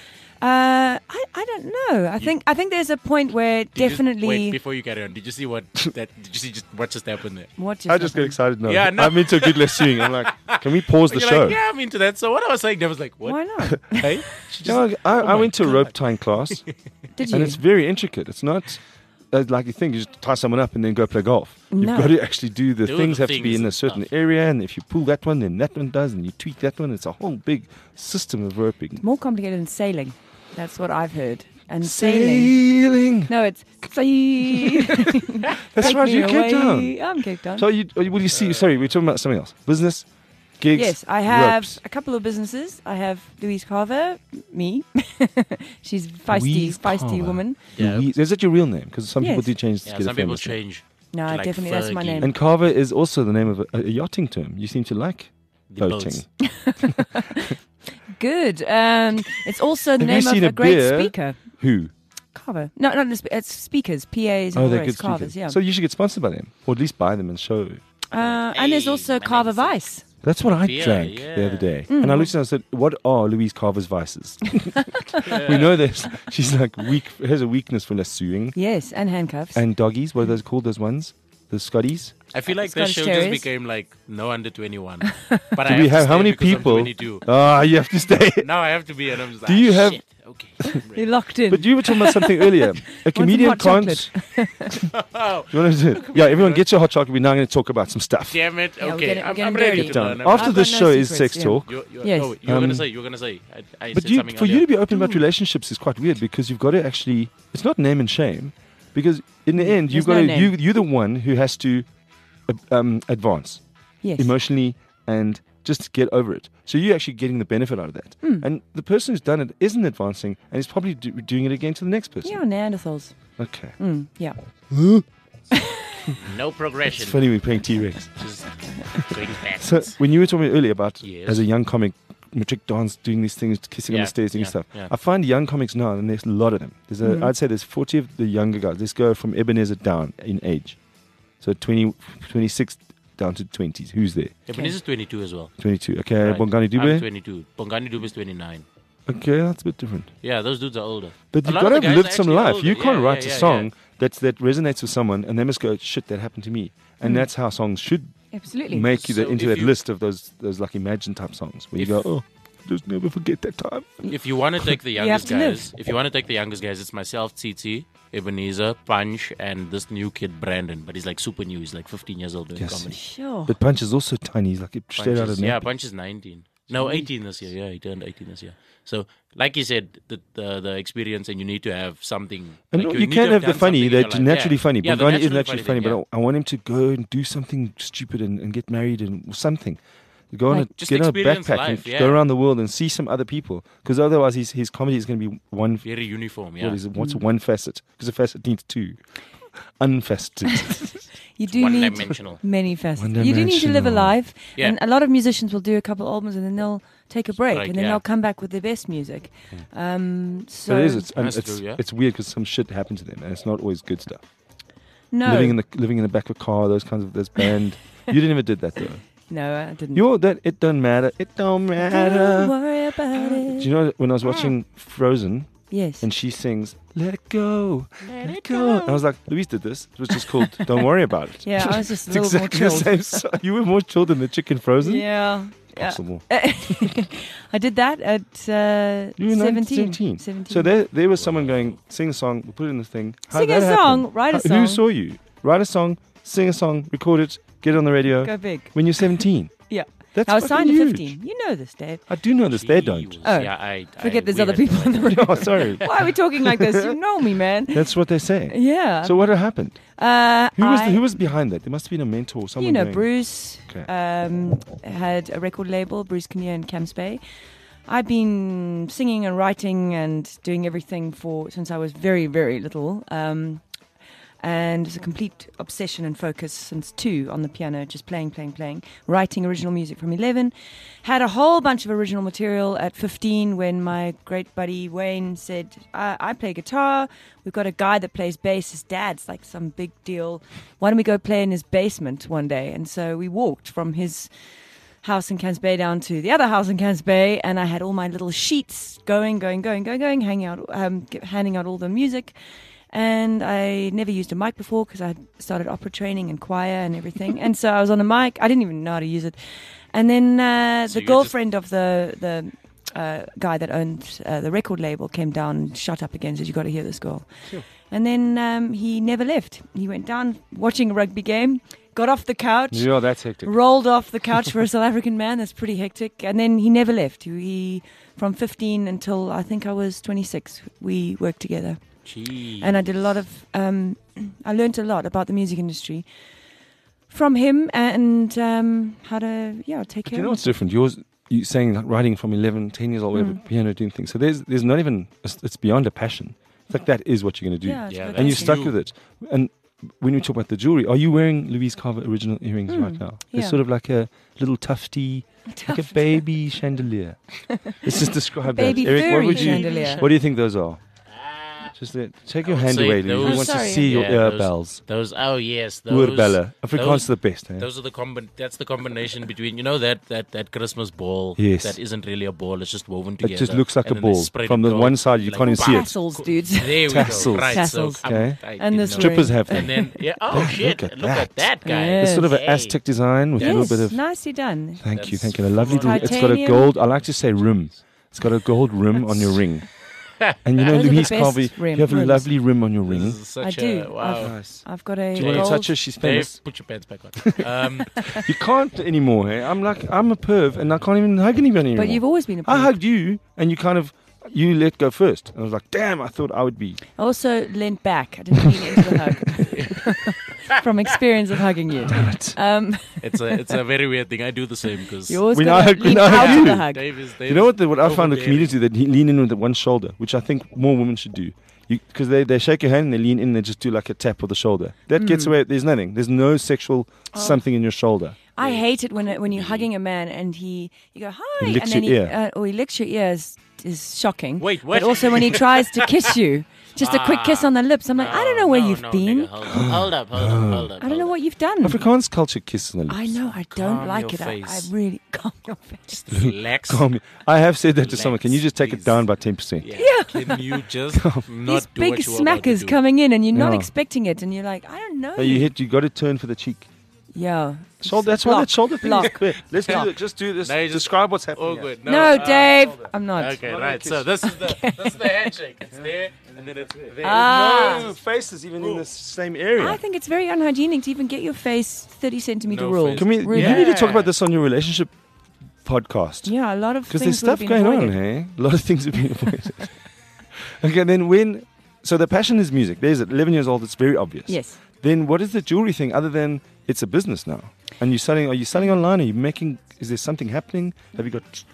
D: uh, I I don't know. I think I think there's a point where
C: Did you-
D: definitely
C: wait, before you carry on, did you see what that? Did you see just what just happened there?
D: what just
B: I just get
D: happened?
B: excited now.
C: Yeah, no.
B: I'm into a good lassoing. I'm like, can we pause the
C: You're
B: show?
C: like, yeah, I'm into that. So what I was saying, there was like, what?
D: Why not?
C: Hey, she just,
B: No, I,
C: oh
B: I
C: my
B: went to a
C: God.
B: rope tying class,
D: Did you?
B: and it's very intricate. It's not uh, like you think you just tie someone up and then go play golf. You've
D: No.
B: got to actually do the
C: Do
B: things
C: the
B: have to be
C: things
B: in a
C: and
B: certain
C: stuff.
B: area, and if you pull that one, then that one does, and you tweak that one. It's a whole big system of roping.
D: More complicated than sailing. That's what I've heard. And sailing.
B: Sailing.
D: No, it's sailing.
B: That's
D: Take
B: right.
D: me
B: You Cape
D: away.
B: Town.
D: I'm Cape Town.
B: So you, what do you see? Sorry, we're talking about something else. Business, gigs.
D: Yes, I have
B: ropes.
D: a couple of businesses. I have Louise Carver, me. She's feisty,
B: Louise
D: feisty
B: Carver.
D: woman.
C: Yeah.
B: Louise- Is that your real name? Because some people
D: Yes.
B: do change to
C: Yeah,
B: get a
C: some people
B: famous name.
C: change.
D: No,
C: To like
D: definitely that's my
C: Fergie.
D: name.
B: And Carver is also the name of a, a yachting term. You seem to like
C: The
B: boating.
C: boats.
D: Good. Um, it's also the
B: Have you
D: name of
B: seen
D: a,
B: a
D: great
B: beer?
D: speaker.
B: Who?
D: Carver. No, not the spe- it's speakers, P As, and
B: Oh,
D: all
B: they're
D: the
B: good
D: rest. Carvers,
B: speakers.
D: yeah.
B: So you should get sponsored by them, or at least buy them and show.
D: uh, and there's
C: Hey,
D: also
C: my
D: Carver
C: name's-
D: Vice.
B: That's what I
C: Beer,
B: drank the
C: yeah.
B: other day,
D: Mm.
B: and I looked at her and said, "What are Louise Carver's vices?" We know this. She's like weak. Has a weakness for lassoing
D: Yes, and handcuffs.
B: and doggies. What are those called? Those ones, the Scotties.
C: I feel like this
D: Scottish
C: show
D: Terriers.
C: just became like no under twenty-one. But
B: Do
C: I
B: we
C: have
B: have
C: to
B: how
C: stay
B: many
C: because I'm
B: people?
C: twenty-two.
B: Ah, you have to stay.
C: Now I have to be, and I'm just
B: Do
C: like,
B: you
C: ah,
B: have-
C: shit. Okay.
D: You're locked in.
B: But you were talking about something earlier. A comedian
D: hot
B: can't.
C: Oh,
B: You want to? Yeah, everyone get your hot chocolate. We're now going to talk about some stuff.
C: damn it.
D: Yeah, we're
C: Okay,
D: getting- we're
C: I'm,
D: getting
C: I'm ready
D: dirty.
C: to
B: Done.
C: learn. I'm-
B: After
D: I've
B: this
D: got no
B: show is
D: secrets,
B: sex
D: yeah.
B: talk.
C: You, you,
D: Yes.
C: no, you were
B: Um,
C: gonna say. You were gonna say. I, I
B: But
C: said
B: you,
C: something
B: for you
C: earlier.
B: to be open about relationships is quite weird because you've got to actually. It's not name and shame, because in the end you've
D: There's
B: got
D: no
B: to. You,
D: name.
B: you're the one who has to uh, um, advance
D: yes.
B: emotionally and just get over it. So you're actually getting the benefit out of that.
D: Mm.
B: And the person who's done it isn't advancing, and is probably do, doing it again to the next person.
D: Yeah, Neanderthals.
B: Okay.
D: Mm, yeah.
C: No
B: It's
C: progression.
B: funny we're playing T-Rex.
C: Just going
B: So
C: backwards.
B: when you were talking earlier about
C: Yes.
B: as a young comic, matric dance, doing these things, kissing on
C: Yeah,
B: the stairs, doing
C: yeah,
B: stuff.
C: yeah.
B: I find young comics now, and there's a lot of them. There's a,
D: Mhm.
B: I'd say there's forty of the younger guys. Let's go from Ebenezer down in age. So twenty, twenty-six down to twenties. Who's there?
C: Ebenezer is twenty-two as well.
B: twenty-two. Okay,
C: Right.
B: Bongani
C: I'm
B: Dube.
C: twenty-two. Bongani Dube is twenty-nine.
B: Okay, that's a bit different.
C: Yeah, those dudes are older.
B: But
C: A
B: you've
C: lot
B: got
C: of
B: to
C: the
B: have
C: guys
B: lived
C: are
B: some
C: actually
B: life.
C: older.
B: You can't
C: Yeah,
B: write
C: yeah,
B: a
C: yeah,
B: song
C: yeah.
B: that's that resonates with someone, and they must go, "Shit, that happened to me." And
D: Mm.
B: that's how songs should
D: Absolutely.
B: make you the,
C: So
B: into
C: if
B: that
C: you-
B: list of those those like Imagine type songs where
C: If-
B: you go, "Oh, just never forget that time."
C: If you want to take the
D: You have
C: youngest
D: to live.
C: guys, if you want to take the youngest guys, it's myself, Tsitsi, Ebenezer, Punch, and this new kid Brandon. But he's like super new. He's like fifteen years old doing
B: Yes.
C: comedy.
D: Sure.
B: But Punch is also tiny. He's like
C: Punch
B: straight out
C: is-
B: of
C: yeah,
B: nappy.
C: Punch is nineteen. No, eighteen this year. Yeah, he turned eighteen this year. So, like you said, the the, the experience, and you need to have something.
B: And
C: like
B: no, you,
C: need to
B: can have the
C: done
B: funny,
C: something in your
B: that
C: life.
B: naturally
C: Yeah.
B: funny.
C: Yeah, the
B: Bongani is
C: naturally
B: naturally funny,
C: thing,
B: but
C: yeah.
B: I, I want him to go and do something stupid and, and get married and something. Go on
D: Like,
B: a,
C: just
B: get on a
C: experience
B: backpack
C: life,
B: and
C: yeah.
B: go around the world and see some other people. Because otherwise, his his comedy is going to be one.
C: very uniform. Yeah,
B: What is it? What's one facet? Because a facet needs two. Unfaceted.
D: You do
C: one
D: need
C: dimensional.
D: many facets.
B: One
D: You do need to live a
B: dimensional.
D: life.
C: Yeah.
D: And a lot of musicians will do a couple albums and then they'll take a break
C: Break,
D: and then
C: yeah.
D: they'll come back with their best music. Um, so
B: But it is. It's, and
C: That's
B: it's,
C: true, yeah.
B: it's weird because some shit happened to them, and it's not always good stuff.
D: no.
B: Living in the living in the back of a car, those kinds of this band. You didn't ever did that though.
D: No, I didn't.
B: You're that. It don't matter. It don't
D: Don't
B: matter.
D: worry about it.
B: Do you know when I was watching Frozen
D: Yes.
B: and she sings "Let It Go, Let, it go," and I was like, Louise did this. It was just called "Don't Worry About It."
D: Yeah, I was just a
B: It's
D: little
B: exactly
D: more
B: the
D: chilled.
B: same. So you were more chilled than the chicken Frozen.
D: Yeah. Yeah.
B: Possible.
D: I did that at uh,
B: You were nine-
D: seventeen.
B: seventeen. So there, there was someone going, sing a song, we'll put it in the thing. How
D: Sing
B: did
D: a
B: that
D: song,
B: happen?
D: write a
B: How-
D: song.
B: Who saw you? Write a song, sing a song, record it, get it on the radio.
D: Go big.
B: When you're seventeen.
D: Yeah.
B: That's
D: I was
B: fucking
D: signed at
B: huge.
D: fifteen. You know this, Dave.
B: I do know this. They don't.
C: Jeez.
D: Oh.
C: Yeah, I,
D: Forget
C: I,
D: there's
C: we
D: other
C: had
D: people
C: no
D: in the
C: idea.
D: room.
B: Oh, sorry.
D: Why are we talking like this? You know me, man.
B: That's what they say.
D: Yeah.
B: So what happened?
D: uh,
B: Who was
D: I,
B: the, who was behind that? There must have been a mentor or someone.
D: you know,
B: going,
D: Bruce
B: Okay.
D: um, had a record label, Bruce Kinnear in Camps Bay. I've been singing and writing and doing everything for since I was very, very little. Um, and it's a complete obsession and focus since two on the piano, just playing, playing, playing, writing original music from eleven. Had a whole bunch of original material at fifteen when my great buddy Wayne said, I, I play guitar. We've got a guy that plays bass. His dad's like some big deal. Why don't we go play in his basement one day? And so we walked from his house in Camps Bay down to the other house in Camps Bay, and I had all my little sheets going, going, going, going, going, hanging out, um, g- handing out all the music. And I never used a mic before because I had started opera training and choir and everything. And so I was on a mic. I didn't even know how to use it. And then uh,
C: So
D: the
C: you
D: girlfriend of the the uh, guy that owned uh, the record label came down and shut up again and said, "You got to hear this girl."
B: Sure.
D: And then um, he never left. He went down watching a rugby game, got off the couch,
B: Yeah, that's hectic.
D: rolled off the couch for a South African man. That's pretty hectic. And then he never left. He, he from fifteen until I think I was twenty-six. We worked together,
C: Jeez.
D: and I did a lot of. Um, I learned a lot about the music industry from him and um, how to yeah take
B: Do
D: care.
B: you know
D: of
B: what's different? Yours, you saying that writing from eleven, ten years old, whatever,
D: Mm.
B: piano, doing things. So there's there's not even, it's, it's beyond a passion. It's like that is what you're going to do.
D: Yeah, it's
C: Yeah,
D: what
B: And
D: I
B: you
C: that's
D: do.
B: stuck
C: you.
B: with it. And when we talk about the jewelry, are you wearing Louise Carver original earrings
D: Mm,
B: right now? It's
D: yeah.
B: sort of like a little tufty, like a baby chandelier. Let's just describe
D: Baby
B: that. Eric, what
D: furry
B: would you,
D: chandelier.
B: what do you think those are? Just let, take your
C: I would
B: hand
C: say
B: away, Louise. We
C: those-
B: want
D: Oh,
B: to
D: sorry.
B: see your
C: Yeah,
B: ear
C: those-
B: bells.
C: Those, oh yes, those.
B: Oorbelle. Afrikaans
C: those-
B: is the best, eh?
C: Those are the combi- That's the combination between you know that that that Christmas ball.
B: Yes.
C: That isn't really a ball. It's just woven
B: It
C: together.
B: just looks like
C: and
B: a
C: then they
B: ball.
C: spread
B: From
C: it
B: the
C: out
B: one side, you
C: like
B: can't even see it.
D: Tassels, dudes.
C: There we
B: Tassels.
C: go. Right.
D: Tassels.
C: So, um,
B: Okay.
C: I
D: And
C: didn't
D: the
C: know.
B: Strippers have
C: And
B: them.
C: then yeah. Oh shit!
B: Look at
C: Look at
B: that.
C: that guy.
D: Yes.
B: It's sort of an
C: Hey.
B: Aztec design with a
D: Yes,
B: little bit of.
D: nicely done.
B: Thank you,
C: That's
B: thank you. And a lovely
C: full
B: little.
C: on.
B: It's got a
D: Titanium.
B: gold. I like to say rim. It's got a gold rim on your ring. And you know,
D: Those are the
B: Louise
D: best
B: Carvey,
D: rim-
B: you have a
D: rims.
B: lovely rim on your
C: This
B: ring.
C: is such
D: I do.
C: A, wow.
B: Nice.
D: I've got a
B: Do you want to
D: gold.
B: touch her? She's famous.
C: Dave, put your pants back on. Um,
B: You can't anymore. Hey? I'm like, I'm a perv, and I can't even hug anybody anymore.
D: But you've always been a
B: I
D: perv.
B: hugged you, and you kind of, you let go first. And I was like, damn, I thought I would be.
D: I also leant back. I didn't lean into the hug. From experience of hugging you. Um,
C: it's a it's a very weird thing. I do the same because
D: you always
B: When
D: gotta
B: I hug-
D: lean
B: when I hug
D: out
B: you.
D: of the hug.
C: Dave is. Dave
B: You know what? The, what I
C: is
B: found the
C: overbearing.
B: comedians do, they lean in with the one shoulder, which I think more women should do. Because they, they shake your hand and they lean in and they just do like a tap of the shoulder. That gets
D: Mm.
B: away. There's nothing. There's no sexual
D: Oh.
B: something in your shoulder.
D: I hate it when it, when you're hugging a man and he you go hi
B: He licks
D: and then
B: your
D: he
B: ear.
D: Uh, or he licks your ears is shocking.
C: Wait, what?
D: But also when he tries to kiss you, just a quick kiss on the lips. I'm like, I don't know where
C: No,
D: you've
C: no,
D: been.
C: nigga, hold, up, hold up, hold up, hold up.
D: I don't know
C: hold
D: what
C: up.
D: you've done.
B: Afrikaans culture kisses on the lips.
D: I know. I don't
C: Calm
D: like
C: your
D: it. I, I
C: face.
D: really calm your face.
C: Just relax.
B: Calm me. I have said that to someone. Can you just take
C: Please.
B: it down by ten percent?
C: Yeah. Can you just not
D: These
C: do
D: big
C: what you were about to
D: smackers
C: do?
D: coming in and you're not
B: Yeah.
D: expecting it, and you're like, I don't know.
B: No, you hit. You got to turn for the cheek.
D: Yeah.
B: Shoulder. That's why
D: Block.
B: that shoulder thing
D: Block.
B: is clear. Let's
D: Block.
B: do it. Just do this.
C: No, you just-
B: Describe what's happening.
C: Oh,
B: here.
C: good.
D: No,
C: No,
D: Dave.
B: shoulder.
D: I'm not.
C: Okay,
B: Not
C: right.
B: like
C: So
B: kiss.
C: this is the this is the handshake. It's there, and then it's there.
D: Ah.
B: No faces even in the same area.
D: I think it's very unhygienic to even get your face thirty centimeter
C: No
D: rule.
C: face.
B: Can we?
D: Really?
B: You need to talk
C: Yeah.
B: about this on your relationship podcast.
D: Yeah, a lot of
B: Because
D: things
B: there's
D: would
B: stuff
D: have been
B: going on,
D: avoided.
B: hey? A lot of things have been avoided. Okay, then when... So the passion is music. There's it. eleven years old. It's very obvious.
D: Yes.
B: Then what is the jewelry thing other than it's a business now? And you're selling... Are you selling online? Are you making... Is there something happening? Have you got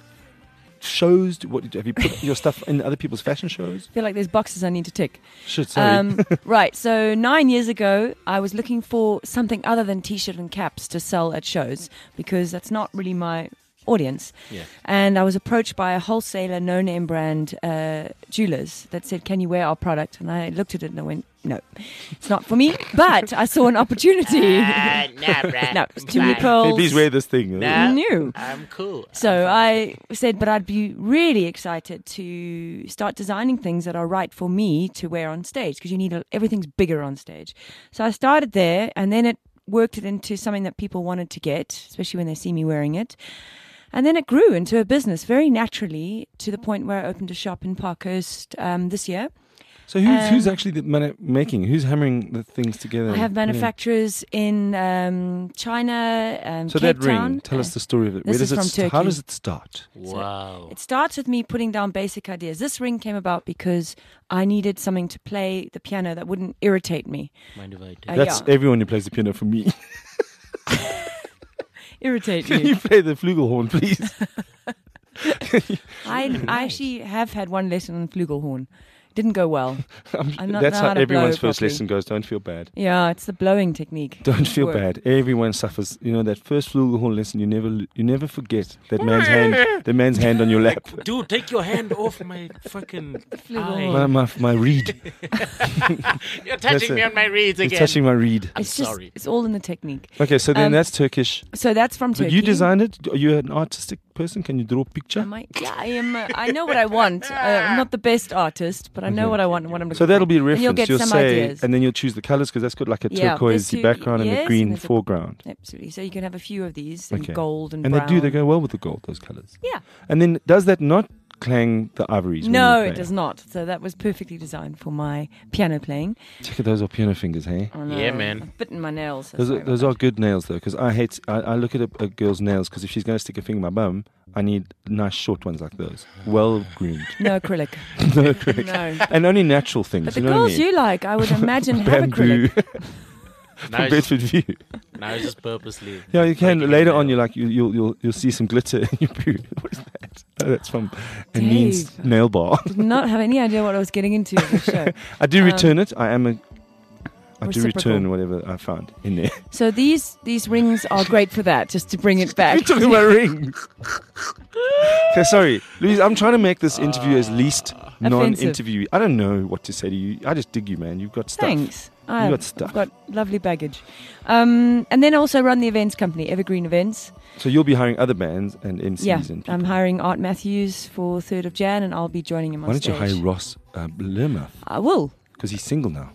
B: shows? What Have you put your stuff in other people's fashion shows?
D: I feel like there's boxes I need to tick.
B: Shit, sorry.
D: Um, right. So nine years ago, I was looking for something other than t-shirt and caps to sell at shows because that's not really my audience.
C: Yeah.
D: And I was approached by a wholesaler, no-name brand uh, jewelers that said, "Can you wear our product?" And I looked at it and I went, no, it's not for me. But I saw an opportunity.
C: Uh, nah, bruh.
D: No, it's too many
C: Bye.
D: pearls.
B: Hey, please wear this thing.
C: Nah.
D: New.
C: I'm cool.
D: So I said, but I'd be really excited to start designing things that are right for me to wear on stage, because you need a, everything's bigger on stage. So I started there, and then it worked it into something that people wanted to get, especially when they see me wearing it. And then it grew into a business very naturally, to the point where I opened a shop in Parkhurst um, this year.
B: So who's,
D: Um,
B: who's actually the manu- making? Who's hammering the things together?
D: I have
B: Yeah.
D: manufacturers in um, China, um,
B: So
D: Cape
B: that ring,
D: Town.
B: tell us
D: Uh,
B: the story of it.
D: this
B: Where
D: is
B: does it
D: from
B: st- How
D: Turkey.
B: does it start?
C: Wow.
D: It starts with me putting down basic ideas. This ring came about because I needed something to play the piano that wouldn't irritate me.
C: Mind if I do?
D: Uh,
B: That's
D: yeah.
B: everyone who plays the piano for me.
D: Irritate
B: Can
D: me.
B: you play the flugelhorn, please?
D: I, I actually have had one lesson on flugelhorn. Didn't go well.
B: I'm-
D: I'm not
B: That's
D: know
B: how
D: how to
B: everyone's
D: blow
B: first
D: properly.
B: lesson goes. Don't feel bad.
D: Yeah, it's the blowing technique.
B: Don't feel
D: Work.
B: bad. Everyone suffers. You know that first flugelhorn lesson. You never, you never forget that man's hand, the man's hand on your lap.
C: Dude, take your hand off my fucking
D: Flugelhorn.
B: My, my, my reed.
C: You're
B: That's
C: touching
B: it.
C: me on my reeds
B: He's
C: again.
B: touching my reed.
C: I'm
D: It's just,
C: sorry.
D: it's all in the technique.
B: Okay, so then
D: Um,
B: that's Turkish.
D: So that's from
B: But
D: Turkey.
B: you designed it. Are you an artistic person? Can you draw a picture?
D: Am I? Yeah, I am. Uh, I know what I want. Uh, I'm not the best artist, but I know
B: Okay.
D: what I want and what I'm looking
B: So that'll
D: for.
B: be a
D: And
B: reference.
D: you'll get
B: You'll
D: some
B: say,
D: ideas.
B: and then you'll choose the colors because that's got like a
D: Yeah,
B: turquoise
D: there's two-
B: background and
D: yes,
B: a
D: and
B: green
D: there's a-
B: foreground.
D: Absolutely. So you can have a few of these in
B: Okay.
D: gold and
B: And
D: brown.
B: they do. They go well with the gold. Those colors.
D: Yeah.
B: And then does that not clang the ivories? when
D: No,
B: you
D: it
B: play?
D: does not. So that was perfectly designed for my piano playing.
B: Check out those are piano fingers, hey?
D: Oh, no.
C: Yeah, man.
D: I've bitten my nails. So
B: Those
D: sorry
B: are, those
D: about
B: are good nails though, because I hate. I, I look at a, a girl's nails because if she's going to stick a finger in my bum, I need nice short ones like those, well groomed,
D: that. No acrylic.
B: no acrylic,
D: No.
B: and only natural things.
D: But the
B: you know
D: girls
B: what I mean?
D: you like, I would imagine have
B: Bamboo
D: acrylic.
C: Now
B: from
C: it's, just,
B: Bedford View.
C: now it's just purposely.
B: Yeah, you can
C: breaking
B: later
C: it
B: on.
C: down.
B: You like you you'll you'll you'll see some glitter in your poo. What is that? Oh, that's from Amin's
D: Dave.
B: nail bar.
D: Did not have any idea what I was getting into with the show.
B: I do
D: Um,
B: return it. I am a. I do
D: Reciprocal.
B: return whatever I found in there.
D: So these these rings are great for that, just to bring it back.
B: You're talking about rings. Okay, sorry, Louise. I'm trying to make this interview as least non-interview. I don't know what to say to you. I just dig you, man. You've got stuff.
D: Thanks.
B: You
D: I've,
B: got stuff.
D: I've got lovely baggage. Um, and then also run the events company, Evergreen Events.
B: So you'll be hiring other bands and M Cs
D: Yeah,
B: and people.
D: I'm hiring Art Matthews for third of Jan, and I'll be joining him on
B: Why don't you
D: stage.
B: hire Ross uh, Lerma?
D: I will.
B: Because he's single now.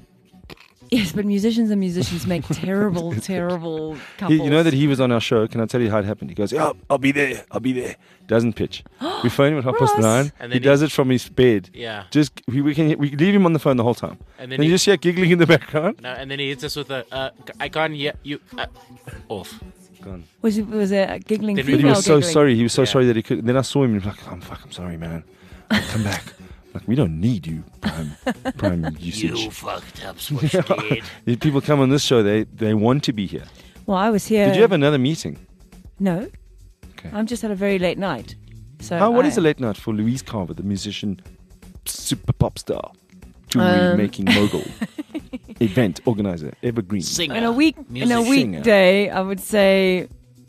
D: Yes, but musicians and musicians make terrible, terrible
B: He,
D: couples.
B: you know that he was on our show. Can I tell you how it happened? He goes, "Yeah, I'll be there. I'll be there." Doesn't pitch. We phone him at half past
D: Ross.
B: nine.
C: And
B: He
C: then he-
B: does it from his bed.
C: Yeah.
B: Just we, we can we leave him on the phone the whole time.
C: And
B: And
C: then
B: you
C: he,
B: just hear giggling in the background.
C: no, and then he hits us with a, uh, I can't hear you. Uh, off.
B: Gone.
D: was it was a giggling
C: Then we-
B: But he
D: female
B: was so
D: giggling.
B: sorry. He was so
C: Yeah.
B: sorry that he could. Then I saw him and he was like, "I'm fuck. I'm sorry, man. I'll come back." Like we don't need you, prime prime usage.
C: You fucked up, Switch kid.
B: If people come on this show, they they want to be here.
D: Well, I was here.
B: Did you have another meeting?
D: No.
B: Okay.
D: I'm just at a very late night. So
B: How? What
D: I,
B: is a late night for Louise Carver, the musician, super pop star, jewelry
D: Um.
B: making mogul, event organizer, evergreen?
C: Singer.
D: In a week, in a
C: Music
D: weekday, I would say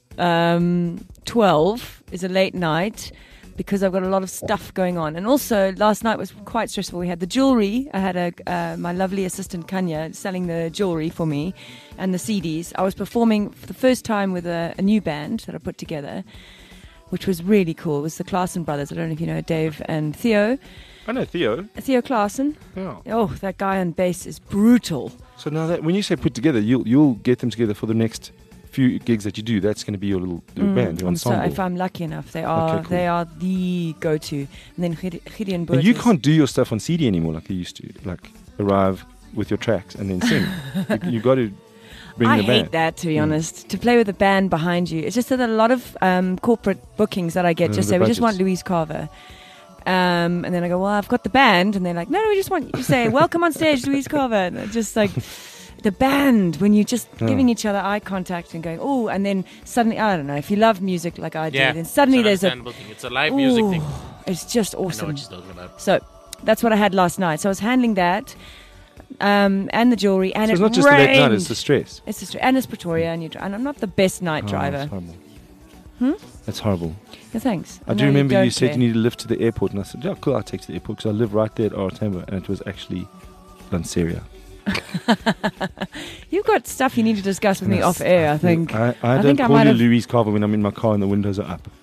D: um, twelve is a late night because I've got a lot of stuff going on. And also, last night was quite stressful. We had the jewelry. I had a uh, my lovely assistant Kanya selling the jewelry for me and the C Ds. I was performing for the first time with a, a new band that I put together, which was really cool. It was the Klassen brothers. I don't know if you know Dave and Theo.
B: I know Theo.
D: Theo Klassen.
B: Yeah.
D: Oh, that guy on bass is brutal.
B: So now that when you say put together, you'll you'll get them together for the next few gigs that you do. That's going to be your little, little
D: Mm,
B: band, your
D: and so
B: ensemble.
D: if I'm lucky enough, they are
B: cool.
D: they are the go-to. And then Gide- Gideon Burgess.
B: and you can't do your stuff on C D anymore like you used to. Like arrive with your tracks and then sing. you, you got to bring
D: I
B: the
D: hate
B: band.
D: that, to be
B: Mm.
D: honest. To play with a band behind you. It's just that a lot of um, corporate bookings that I get
B: Uh,
D: just
B: the
D: say, we just want
B: budgets.
D: Louise Carver. Um, and then I go, well, I've got the band. And they're like, no, no, we just want you to say, welcome on stage, Louise Carver. And they're just like, the band, when you're just
B: Yeah.
D: giving each other eye contact and going, oh, and then suddenly, I don't know, if you love music like I do,
C: Yeah.
D: then suddenly
C: it's
D: there's
C: an
D: a,
C: understandable thing. It's a live music
D: ooh,
C: thing.
D: it's just
C: I know
D: awesome.
C: what she's talking about.
D: So that's what I had last night. So I was handling that, um, and the jewelry, and
B: So
D: it
B: it's not just
D: rained.
B: the late night; it's the stress.
D: It's the str- and it's Pretoria, and you dri- and I'm not the best night
B: Oh,
D: driver.
B: that's horrible.
D: Hmm?
B: That's horrible.
D: Yeah, thanks.
B: I,
D: know
B: do remember you,
D: don't
B: said
D: care.
B: you needed a lift to the airport, and I said, "Yeah, cool, I'll take you to the airport because I live right there at Artamba, and it was actually Lanceria.
D: You've got stuff you need to discuss with me
B: Yes,
D: off air, I think.
B: I, I,
D: I
B: don't
D: think I
B: call
D: might
B: you
D: have-
B: Louise Carver when I'm in my car and the windows are up.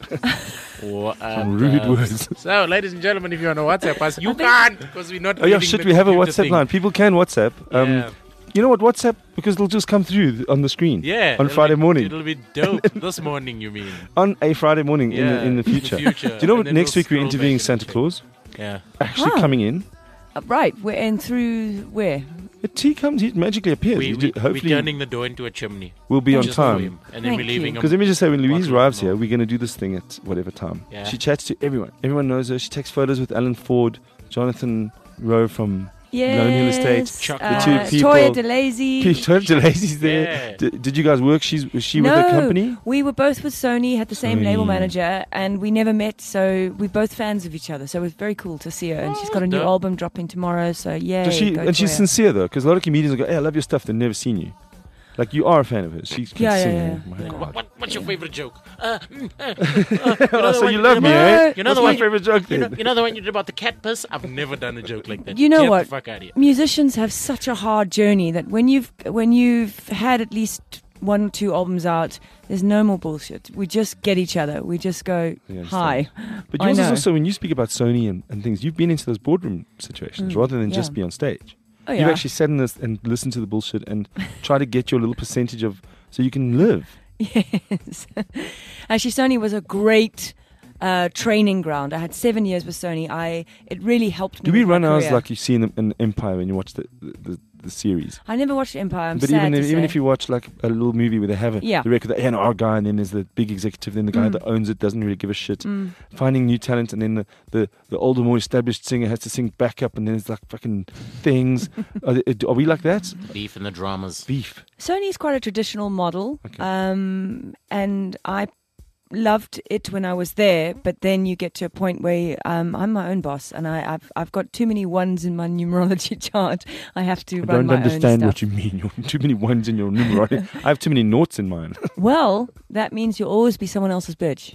C: Or, uh,
B: Some rude
C: uh,
B: words.
C: So, ladies and gentlemen, if you're on a WhatsApp us, you
D: I think-
C: can't because we're not.
B: Oh yeah,
C: reading
B: shit,
C: the
B: we have a
C: computer
B: WhatsApp
C: thing.
B: line. People can WhatsApp. Um,
C: Yeah.
B: You know what, WhatsApp? Because it'll just come through th- on the screen.
C: Yeah,
B: On
C: it'll
B: Friday
C: be-
B: morning.
C: It'll be dope. This morning, you mean?
B: On a Friday morning in, the,
C: Yeah,
B: in the future.
C: In the future.
B: Do you know
C: And
B: what?
C: then
B: Next
C: we'll
B: week we're
C: scroll
B: interviewing
C: back
B: Santa
C: and
B: Claus.
C: Yeah.
B: Actually
D: Huh.
B: coming in.
D: Uh, right, we're in through where?
B: The tea comes, he magically appears.
C: We,
B: You
C: we,
B: do-
C: we're
B: hopefully
C: turning the door into a chimney.
B: we'll be on
C: Just for
B: time.
C: him. And then
D: Thank
C: we're leaving
D: you.
C: him.
B: Because let me just say, when Louise
C: Bottle
B: arrives
C: of
B: here,
C: milk.
B: we're going to do this thing at whatever time.
C: Yeah.
B: She chats to everyone. Everyone knows her. She takes photos with Alan Ford, Jonathan Rowe from Lone Hill Estate.
D: Yes,
C: Chuck
D: uh,
B: the two people-
D: Toya DeLazy.
B: Peter DeLazy's there.
C: Yeah.
B: D- did you guys work? She's was she
D: no,
B: with the company?
D: we were both with Sony, had the same
B: Sony.
D: label manager, and we never met, so we're both fans of each other. So it was very cool to see her, and she's got a new
C: dope.
D: album dropping tomorrow. So yeah,
B: Does she, and she's sincere though, because a lot of comedians will go, "Hey, I love your stuff." They've never seen you. Like you are a fan of hers. She can
D: Yeah, yeah,
B: sing.
D: yeah,
B: Oh, my
D: yeah.
B: God.
C: What, what, what's your favorite joke? Uh, mm, uh, uh, you know
B: Oh,
C: the
B: so
C: one
B: you love me,
C: did
B: eh?
C: about- You know
B: What's
C: the
B: my
C: one
B: favorite joke
C: You know,
B: then?
C: you know the one you did about the cat piss? I've never done a joke like that.
D: You know
C: Get
D: what?
C: the fuck out of here.
D: Musicians have such a hard journey that when you've when you've had at least one or two albums out, there's no more bullshit. We just get each other. We just go
B: Yeah, I
D: hi.
B: But
D: I
B: yours is
D: know.
B: also when you speak about Sony and, and things, you've been into those boardroom situations
D: Mm,
B: rather than
D: yeah.
B: just be on stage.
D: Oh
B: You've
D: yeah.
B: actually sat in this and listened to the bullshit and try to get your little percentage of so you can live.
D: Yes. Actually, Sony was a great uh, training ground. I had seven years with Sony. I it really helped me.
B: Do we
D: with my
B: run ours
D: career.
B: like you see in, the, in Empire when you watch the the, the, the series?
D: I never watched Empire. I'm
B: but
D: sad
B: even
D: to
B: if, even
D: say.
B: if you watch like a little movie where they have a,
D: Yeah.
B: the record, the A and R guy, and then there's the big executive, then the guy
D: Mm.
B: that owns it doesn't really give a shit.
D: Mm.
B: Finding new talent, and then the, the, the older, more established singer has to sing backup, and then it's like fucking things. are, they, are we like that?
C: Beef and the dramas.
B: Beef.
D: Sony's quite a traditional model,
B: Okay.
D: um, and I loved it when I was there. But then you get to a point where um, I'm my own boss, and I, I've I've got too many ones in my numerology chart. I have to
B: I
D: run
B: don't
D: my
B: understand
D: own
B: what
D: stuff.
B: you mean. You're too many ones in your numerology. I have too many noughts in mine.
D: Well, that means you'll always be someone else's bitch.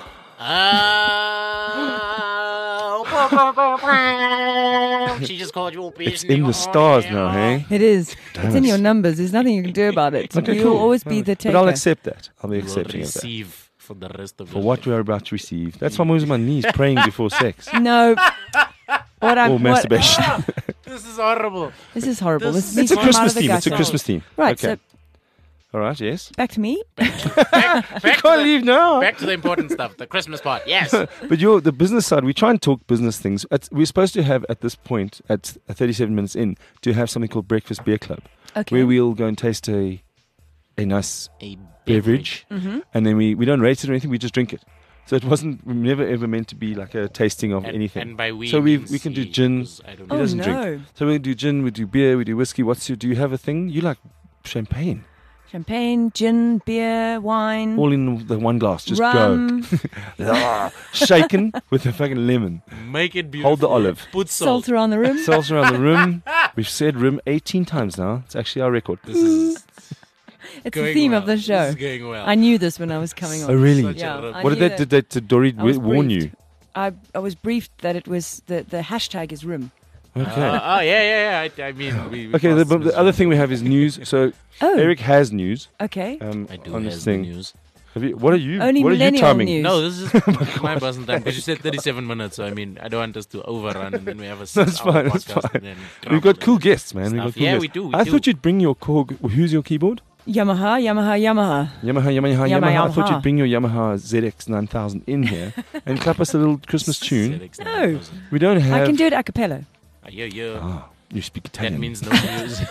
C: Oh, she just called you a bitch.
B: It's in the stars now, hey?
D: It is.
B: Damn
D: it's in
B: it.
D: your numbers. There's nothing you can do about it.
B: Okay,
D: You'll
B: cool.
D: always be the
B: But
D: taker.
B: I'll accept that. I'll be
C: You will
B: accepting of that.
C: receive for the rest of
B: For
C: your
B: what
C: life.
B: we are about to receive. That's why I'm always on my knees praying before sex.
D: No. What I'm,
B: Or
D: what,
B: masturbation.
C: This is horrible.
D: this is horrible.
C: This-
D: This,
B: It's a
D: needs to come out
B: Christmas
D: of the
B: theme. It's a
D: gutter.
B: Christmas theme.
D: Right.
B: Okay.
D: So
B: All right, yes.
D: back to me.
C: Back, back, to
B: Can't
C: the,
B: leave now.
C: back to the important stuff, the Christmas part. Yes.
B: But you're the business side. We try and talk business things. It's, we're supposed to have at this point, at thirty-seven minutes in, to have something called Breakfast Beer Club,
D: Okay.
B: where we'll go and taste a a nice
C: A
B: beverage,
D: Mm-hmm.
B: and then we, we don't rate it or anything. We just drink it. So it wasn't we never ever meant to be like a tasting of
C: And,
B: anything.
C: and by we,
B: So we-
C: means
B: we can do
C: he,
B: gin.
C: 'cause I don't
B: He
D: Oh
C: know.
B: doesn't drink.
D: no.
B: so we do gin, we do beer, we do whiskey. What's your? Do you have a thing? You like champagne?
D: Champagne, gin, beer, wine,
B: All in the one glass. Just
D: rum,
B: go. Ah, shaken with a fucking lemon.
C: Make it beautiful.
B: Hold the olive.
C: Put salt.
D: salt around the rim.
B: Selves around the room. We've said room eighteen times now. It's actually our record.
C: This is
D: It's
C: going
D: the theme
C: well.
D: of the
C: This
D: show.
C: is going well.
D: I knew this when I was coming
B: Oh,
D: on.
B: really?
C: Such a
D: Yeah,
C: rip.
D: I
B: What did
D: knew
B: that, did, that, did Dory
D: I was
B: warn
D: briefed.
B: you?
D: I, I was briefed that it was the, the hashtag is rim.
B: Okay.
C: Uh, oh, yeah, yeah, yeah. I, I mean, we, we
B: okay, the,
C: passed
B: but the
C: this
B: other
C: one.
B: thing we have is news. So
D: Oh,
B: Eric has news
D: okay.
B: um,
C: I do
B: on
C: has
B: this
C: the
B: thing.
C: news.
B: Have you, what are you?
D: Only
B: what are you
D: millennial
B: timing?
D: news.
C: No, this is my buzzing time because you said thirty-seven minutes. So I mean, I don't want us to overrun and then we have a
B: That's
C: six-hour
B: fine, that's
C: podcast
B: fine.
C: and then
B: We've
C: drop
B: got cool
C: it.
B: guests, man. We've
C: Stuff.
B: got cool
C: Yeah,
B: guests.
C: we do, we
B: I
C: do.
B: thought you'd bring your Korg. Who's your keyboard?
D: Yamaha, Yamaha, Yamaha.
B: Yamaha, Yamaha, Yamaha.
D: Yamaha,
B: I thought
D: Yamaha.
B: you'd bring your Yamaha Z X nine thousand in here and clap us a little Christmas tune.
C: Six,
D: No.
C: nine thousand.
B: We don't have.
D: I can do it a cappella.
C: Ah, yeah, yeah.
B: Ah, you speak
C: That
B: Italian.
C: means no music.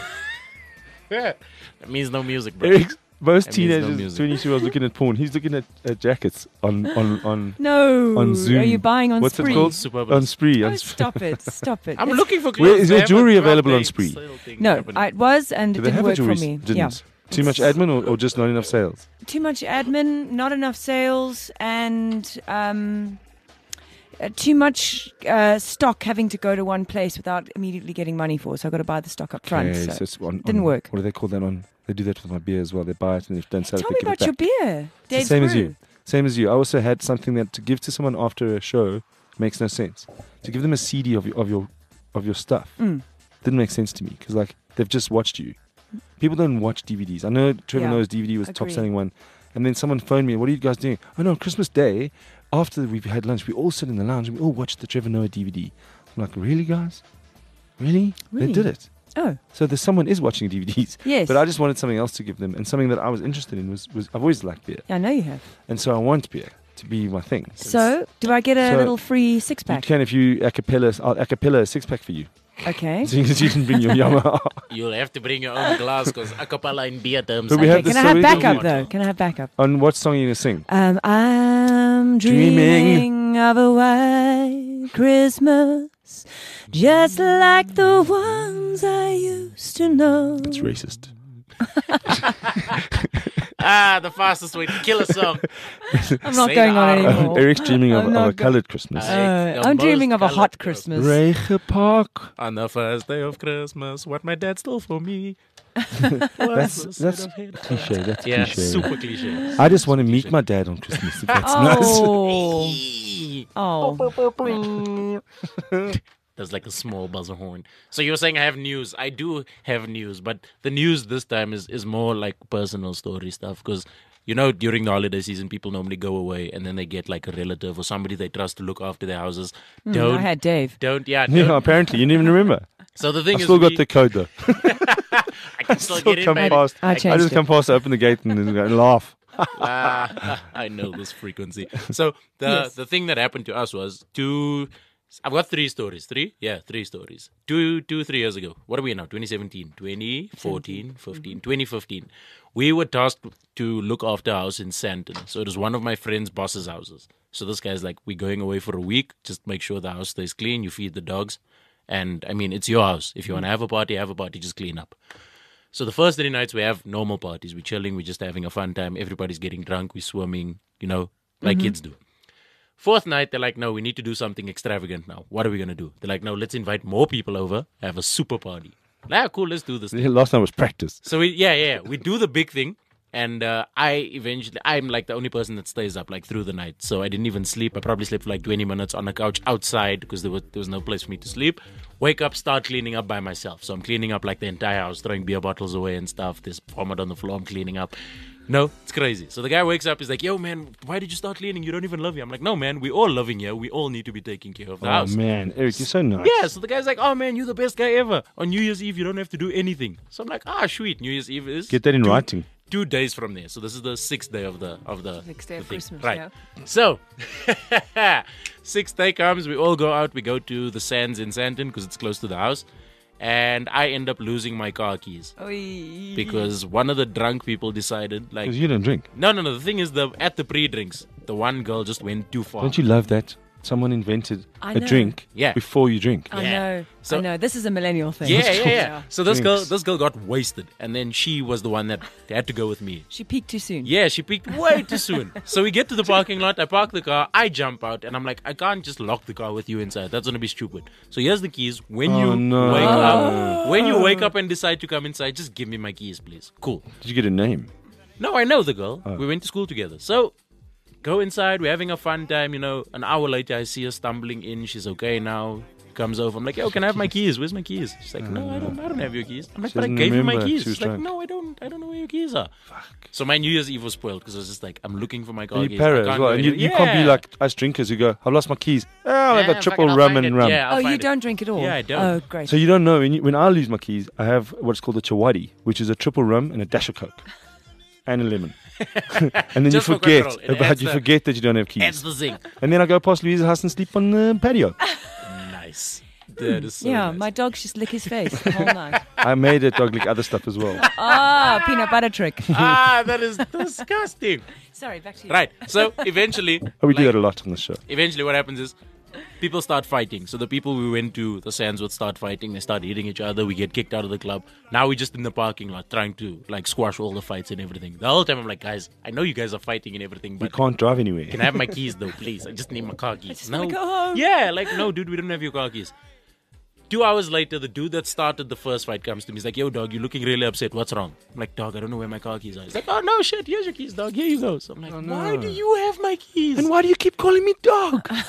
C: That means no music, bro.
B: Eric's, most
C: That means no
B: teenagers,
C: music.
B: twenty-two-year-olds looking at porn. He's looking at uh, jackets on on on
D: No.
B: On Zoom.
D: Are you buying on
B: What's it
D: Spree?
B: called?
C: Super.
B: on Spree.
D: Oh,
B: On Spree.
D: stop it. Stop it.
C: I'm
D: It's-
C: looking for
B: Where
C: clothes.
B: is
C: They
B: there
C: have a
B: jewelry
C: drop
B: available on
C: date
B: Spree?
C: sale thing
D: No,
C: happening.
D: I, it was and
B: Do
D: it
B: they
D: didn't
B: have a
D: work
B: jewelry?
D: for me.
B: Didn't.
D: Yeah.
B: Too much admin or, or just not enough sales?
D: Too much admin, not enough sales, and um, uh, too much uh, stock having to go to one place without immediately getting money for. So I got to buy the stock up front.
B: Okay,
D: so.
B: so it's on,
D: didn't
B: on-
D: work.
B: What do they call that on? They do that with my beer as well. They buy it and if they don't sell
D: Tell
B: it,
D: me
B: they give
D: about
B: it
D: your
B: back.
D: beer.
B: It's the
D: Dave's
B: same as
D: Brew.
B: you. Same as you. I also had something that to give to someone after a show makes no sense. To give them a C D of your, of your of your stuff
D: Mm.
B: didn't make sense to me because like they've just watched you. People don't watch D V Ds. I know Trevor
D: Yeah,
B: Noah's D V D was the top
D: agree.
B: selling one, and then someone phoned me. What are you guys doing? Oh no, on Christmas Day, after we've had lunch, we all sit in the lounge and we all watch the Trevor Noah D V D. I'm like, really, guys? Really?
D: Really?
B: They did it.
D: Oh,
B: So there's someone is watching D V Ds.
D: yes.
B: But I just wanted something else to give them, and something that I was interested in was, was I've always liked beer,
D: Yeah, I know you have.
B: and so I want beer to be my thing.
D: So, do I get a
B: So,
D: little free six
B: You
D: pack?
B: can if you acapella, I'll acapella a six pack for you.
D: Okay.
B: So you you can bring your Yamaha.
C: You'll have to bring your own glass because acapella in beer terms.
B: But we
C: I
B: have
C: think
D: Can
B: the
D: I have
B: story
D: backup
C: of-
D: though? Can I have backup?
B: On what song are you gonna sing?
D: Um, I'm
B: Dreaming.
D: dreaming of a white Christmas, just like the ones I used to know.
B: It's racist.
C: Ah, the fastest way to kill a song.
D: I'm not
C: Say
D: going
C: the
D: on
C: R.
D: anymore.
B: Eric's dreaming of,
D: I'm
B: of
D: not
B: a
D: go-
B: coloured Christmas.
C: Uh,
D: Uh,
C: the
D: I'm
C: most
D: dreaming of a
C: coloured
D: hot
C: Christmas.
D: Christmas.
B: Reiche Park.
C: On the first day of Christmas, what my dad stole for me.
B: That's
C: was a
B: that's
C: set of head-
B: cliche. That's
C: Yeah,
B: cliche.
C: super cliche.
B: I just want to meet my dad on Christmas. If that's
D: Oh,
C: Eee.
D: oh.
C: There's like a small buzzer horn. So you were saying I have news. I do have news, but the news this time is, is more like personal story stuff because, you know, during the holiday season, people normally go away and then they get like a relative or somebody they trust to look after their houses.
D: Mm,
C: Don't,
D: I had Dave.
C: don't, yeah.
B: nice.
C: Don't.
B: Yeah, apparently you didn't even remember.
C: So the thing
B: I
C: is,
B: still got
C: we-
B: the code though.
C: I can still,
B: Still
C: get in,
B: come
C: baby.
B: past.
D: I
B: I
D: changed
B: just
D: it.
B: come past, open the gate, and, then go and laugh.
C: Ah, I know this frequency. So the
D: Yes.
C: the thing that happened to us was two. I've got three stories. Three? Yeah, three stories. Two, two, three years ago. What are we in now? twenty seventeen, twenty fourteen, fifteen, twenty fifteen. We were tasked to look after a house in Santon. So it was one of my friend's boss's houses. So this guy's like, we're going away for a week. Just make sure the house stays clean. You feed the dogs. And I mean, it's your house. If you want to have a party, have a party. Just clean up. So the first three nights we have normal parties. We're chilling. We're just having a fun time. Everybody's getting drunk. We're swimming, you know, like kids do. Fourth night, they're like, no, we need to do something extravagant now. What are we going to do? They're like, no, let's invite more people over, have a super party. Ah, cool, let's do this.
B: The last night was practice.
C: So we, yeah, yeah, yeah. we do the big thing. And uh, I eventually, I'm like the only person that stays up like through the night. So I didn't even sleep. I probably slept for like twenty minutes on a couch outside because there was, there was no place for me to sleep. Wake up, start cleaning up by myself. So I'm cleaning up like the entire house, throwing beer bottles away and stuff. There's vomit on the floor, I'm cleaning up. No, it's crazy. So the guy wakes up, he's like, yo, man, why did you start cleaning? You don't even love here. I'm like, no, man, we all living here. We all need to be taking care of the
B: Oh
C: house.
B: man, Eric, you're so nice.
C: Yeah, so the guy's like, oh man, you're the best guy ever. On New Year's Eve, you don't have to do anything. So I'm like, ah, sweet. New Year's Eve is
B: Get that in
C: two-
B: writing.
C: Two days from there. So this is the sixth day of the of the
D: Sixth day
C: the
D: of
C: thing.
D: Christmas,
C: Right.
D: yeah.
C: So sixth day comes, we all go out, we go to the Sands in Santon because it's close to the house. And I end up losing my car keys
D: Oy.
C: because one of the drunk people decided like
B: Because you don't drink.
C: no no no the thing is the at the pre-drinks, the one girl just went too far.
B: Don't you love that? Someone invented
D: I
B: a
D: know.
B: drink
C: Yeah.
B: before you drink.
D: I
C: Yeah.
D: know.
C: So-
D: I know. This is a millennial thing.
C: Yeah, yeah, yeah. So this girl
B: Drinks.
C: this girl got wasted and then she was the one that had to go with me.
D: She peaked too soon.
C: Yeah, she peaked way too soon. So we get to the parking lot. I park the car. I jump out, and I'm like, I can't just lock the car with you inside. That's gonna be stupid. So here's the keys. When
B: Oh,
C: you
B: no.
C: wake up, when you wake up and decide to come inside, just give me my keys, please. Cool.
B: Did you get a name?
C: No, I know the girl.
B: Oh.
C: We went to school together. So go inside. We're having a fun time. You know, an hour later, I see her stumbling in. She's okay now. Comes over. I'm like, yo, can I have my keys? Where's my keys? She's like, no, I don't. I don't have your keys. I'm like,
B: She
C: but I
B: doesn't
C: gave you my
B: remember.
C: keys.
B: She was
C: She's like,
B: drunk.
C: no, I don't. I don't know where your keys are. Fuck. So my New Year's Eve was spoiled because I was just like, I'm looking for my car
B: And
C: keys.
B: you
C: I
B: para as
C: can't
B: well.
C: go
B: And you,
C: anywhere.
B: you can't be
C: Yeah.
B: like us drinkers who go, I've lost my keys. Oh, I'll have
C: Yeah,
B: a triple
C: fucking, I'll
B: rum
C: find
B: and
C: it.
B: rum.
C: Yeah, I'll
D: Oh, you
C: find it.
D: don't drink at all?
C: Yeah, I don't.
D: Oh, great.
B: So you don't know, when, you, when I lose my keys, I have what's called a chawadi, which is a triple rum and a dash of Coke. And a lemon. and then
C: Just
B: you
C: for
B: forget
C: control. It
B: about
C: adds
B: you
C: the-
B: forget that you don't have
C: That's
B: keys.
C: the thing.
B: And then I go past Louise's house and sleep on the patio.
C: Nice. That is so
D: yeah,
C: nice.
D: my dog just lick his face the whole night.
B: I made it dog lick other stuff as well.
D: Ah, peanut butter trick.
C: ah, that is disgusting.
D: Sorry, back to you.
C: Right. So eventually,
B: Oh, we do
C: like,
B: that a lot on the show.
C: eventually what happens is people start fighting. So the people we went to the Sands would start fighting. They start hitting each other. We get kicked out of the club. Now we're just in the parking lot trying to like squash all the fights and everything. The whole time I'm like, guys, I know you guys are fighting and everything,
B: We
C: but
B: can't drive anywhere.
C: can I have my keys though, please? I just need my car keys.
D: just
C: no.
D: wanna go home.
C: Yeah, like no, dude, we don't have your car keys. Two hours later, the dude that started the first fight comes to me. He's like, yo, dog, you're looking really upset. What's wrong? I'm like, dog, I don't know where my car keys are. He's like, oh, no, shit. Here's your keys, dog. Here you go. So I'm like,
B: Oh, no.
C: why do you have my keys?
B: And why do you keep calling me dog?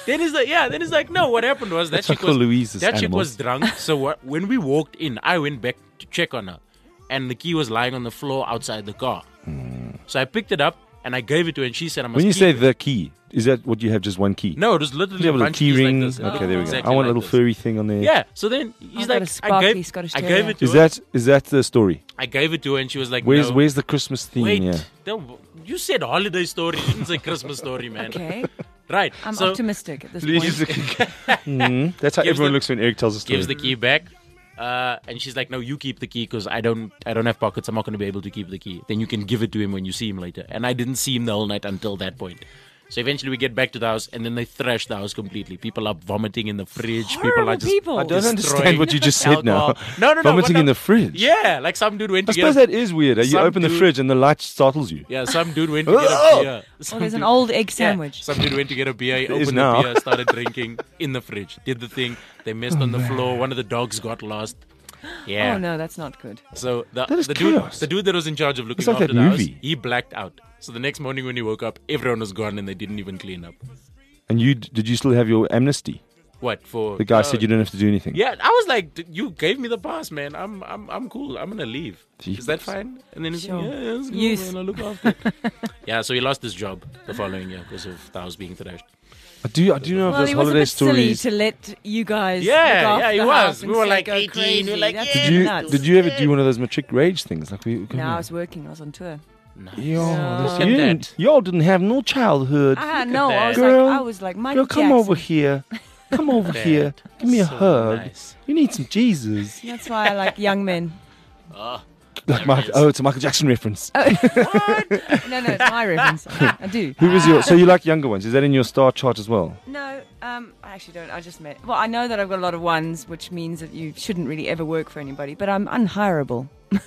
C: then he's like, yeah. Then he's like, no. What happened was that
B: That's what
C: chick
B: I call
C: was
B: Louise's
C: that chick
B: animals.
C: was drunk. So what, when we walked in, I went back to check on her, and the key was lying on the floor outside the car. So I picked it up and I gave it to her, and she said, "I must."
B: When you
C: keep
B: say
C: it."
B: the key, is that what you have? Just one key?
C: No, it was literally
B: You have
C: a
B: a little
C: bunch
B: key
C: of keys
B: ring.
C: like this.
B: Okay, there we go.
C: Exactly
B: I want a
C: like
B: little
C: this.
B: furry thing on there.
C: Yeah. So then he's
D: I've got
C: like,
D: a
C: I
D: sparkly
C: gave,
D: Scottish
C: I
D: Terrier.
C: gave it to
B: Is
C: her.
B: that is that the story?
C: I gave it to her, and she was like,
B: Where's
C: no.
B: Where's the Christmas theme?
C: Wait,
B: Yeah.
C: don't- you said holiday story. You didn't say Christmas story, man.
D: Okay.
C: Right.
D: I'm
C: so
D: optimistic at this
B: Louise
D: point.
B: is Mhm. That's how
C: Gives
B: everyone
C: the-
B: looks when Eric tells a story.
C: gives the key back. Uh, and she's like, no, you keep the key because I don't, I don't have pockets. I'm not going to be able to keep the key. Then you can give it to him when you see him later. And I didn't see him the whole night until that point. So eventually we get back to the house, and then they thrash the house completely. People are vomiting in the fridge. people
D: Horrible
C: are just
D: people.
B: I don't understand
C: destroying
B: what you just said now.
C: alcohol. No, no, no.
B: Vomiting
C: what
B: in
C: no-
B: the fridge.
C: Yeah, like some dude went
B: I
C: to
B: suppose
C: get a,
B: that is weird. You
C: some
B: open the
C: dude-
B: fridge and the light startles you.
C: yeah, some dude went to get a
B: Oh!
C: beer.
D: Oh,
C: Some
D: there's an
C: dude-
D: old egg
C: yeah,
D: sandwich.
C: some dude went to get a beer, he
B: There is
C: opened the
B: now.
C: beer, started drinking in the fridge, did the thing. They messed on the floor. One of the dogs got lost. Yeah.
D: Oh no, that's not good.
C: So the,
B: That is
C: the dude,
B: chaos.
C: the dude that was in charge of looking
B: It's like
C: after
B: that
C: the house,
B: movie.
C: he blacked out. So the next morning when he woke up, everyone was gone and they didn't even clean up.
B: And you did you still have your amnesty?
C: What for?
B: The guy
C: uh,
B: said you don't have to do anything.
C: Yeah, I was like, "D- you gave me the pass, man. I'm, I'm, I'm cool. I'm gonna leave. Is that
B: Jesus.
C: fine? And then he's
D: Sure.
C: like, yeah, yeah, it's cool,
D: Youth.
C: man. I'll look after it. Yeah, so he lost his job the following year because of the house being thrashed.
B: I do I do know of
D: Well,
B: those
D: he was a
B: holiday
D: bit silly
B: stories.
D: to let you guys.
C: Yeah,
D: look after
C: yeah, he
D: the
C: was.
D: house
C: We
D: and
C: were
D: say
C: like
D: go
C: eighteen, we were
D: crazy.
C: like,
D: That's
C: yeah.
B: Did you
D: nuts.
B: did you ever do one of those matric rage things? Like we
D: No, I was working. I was on tour.
C: No.
B: Yo,
D: No.
B: this-
C: Look at
B: you
C: that.
B: didn't, y'all didn't have no childhood.
D: Ah, no, I was
B: Girl,
D: like, I was like Michael
B: Girl, come
D: Jackson.
B: over here. Come over
C: That.
B: here. Give me a
C: So
B: hug.
C: nice.
B: You need some Jesus.
D: That's why I like young men.
C: Oh,
B: Like
C: There
B: Mike,
C: it is.
B: oh, it's a Michael Jackson reference.
D: No, no, it's my reference. I do.
B: Who was your? So you like younger ones? Is that in your star chart as well?
D: No, um, I actually don't. I just met. Well, I know that I've got a lot of ones, which means that you shouldn't really ever work for anybody. But I'm unhireable.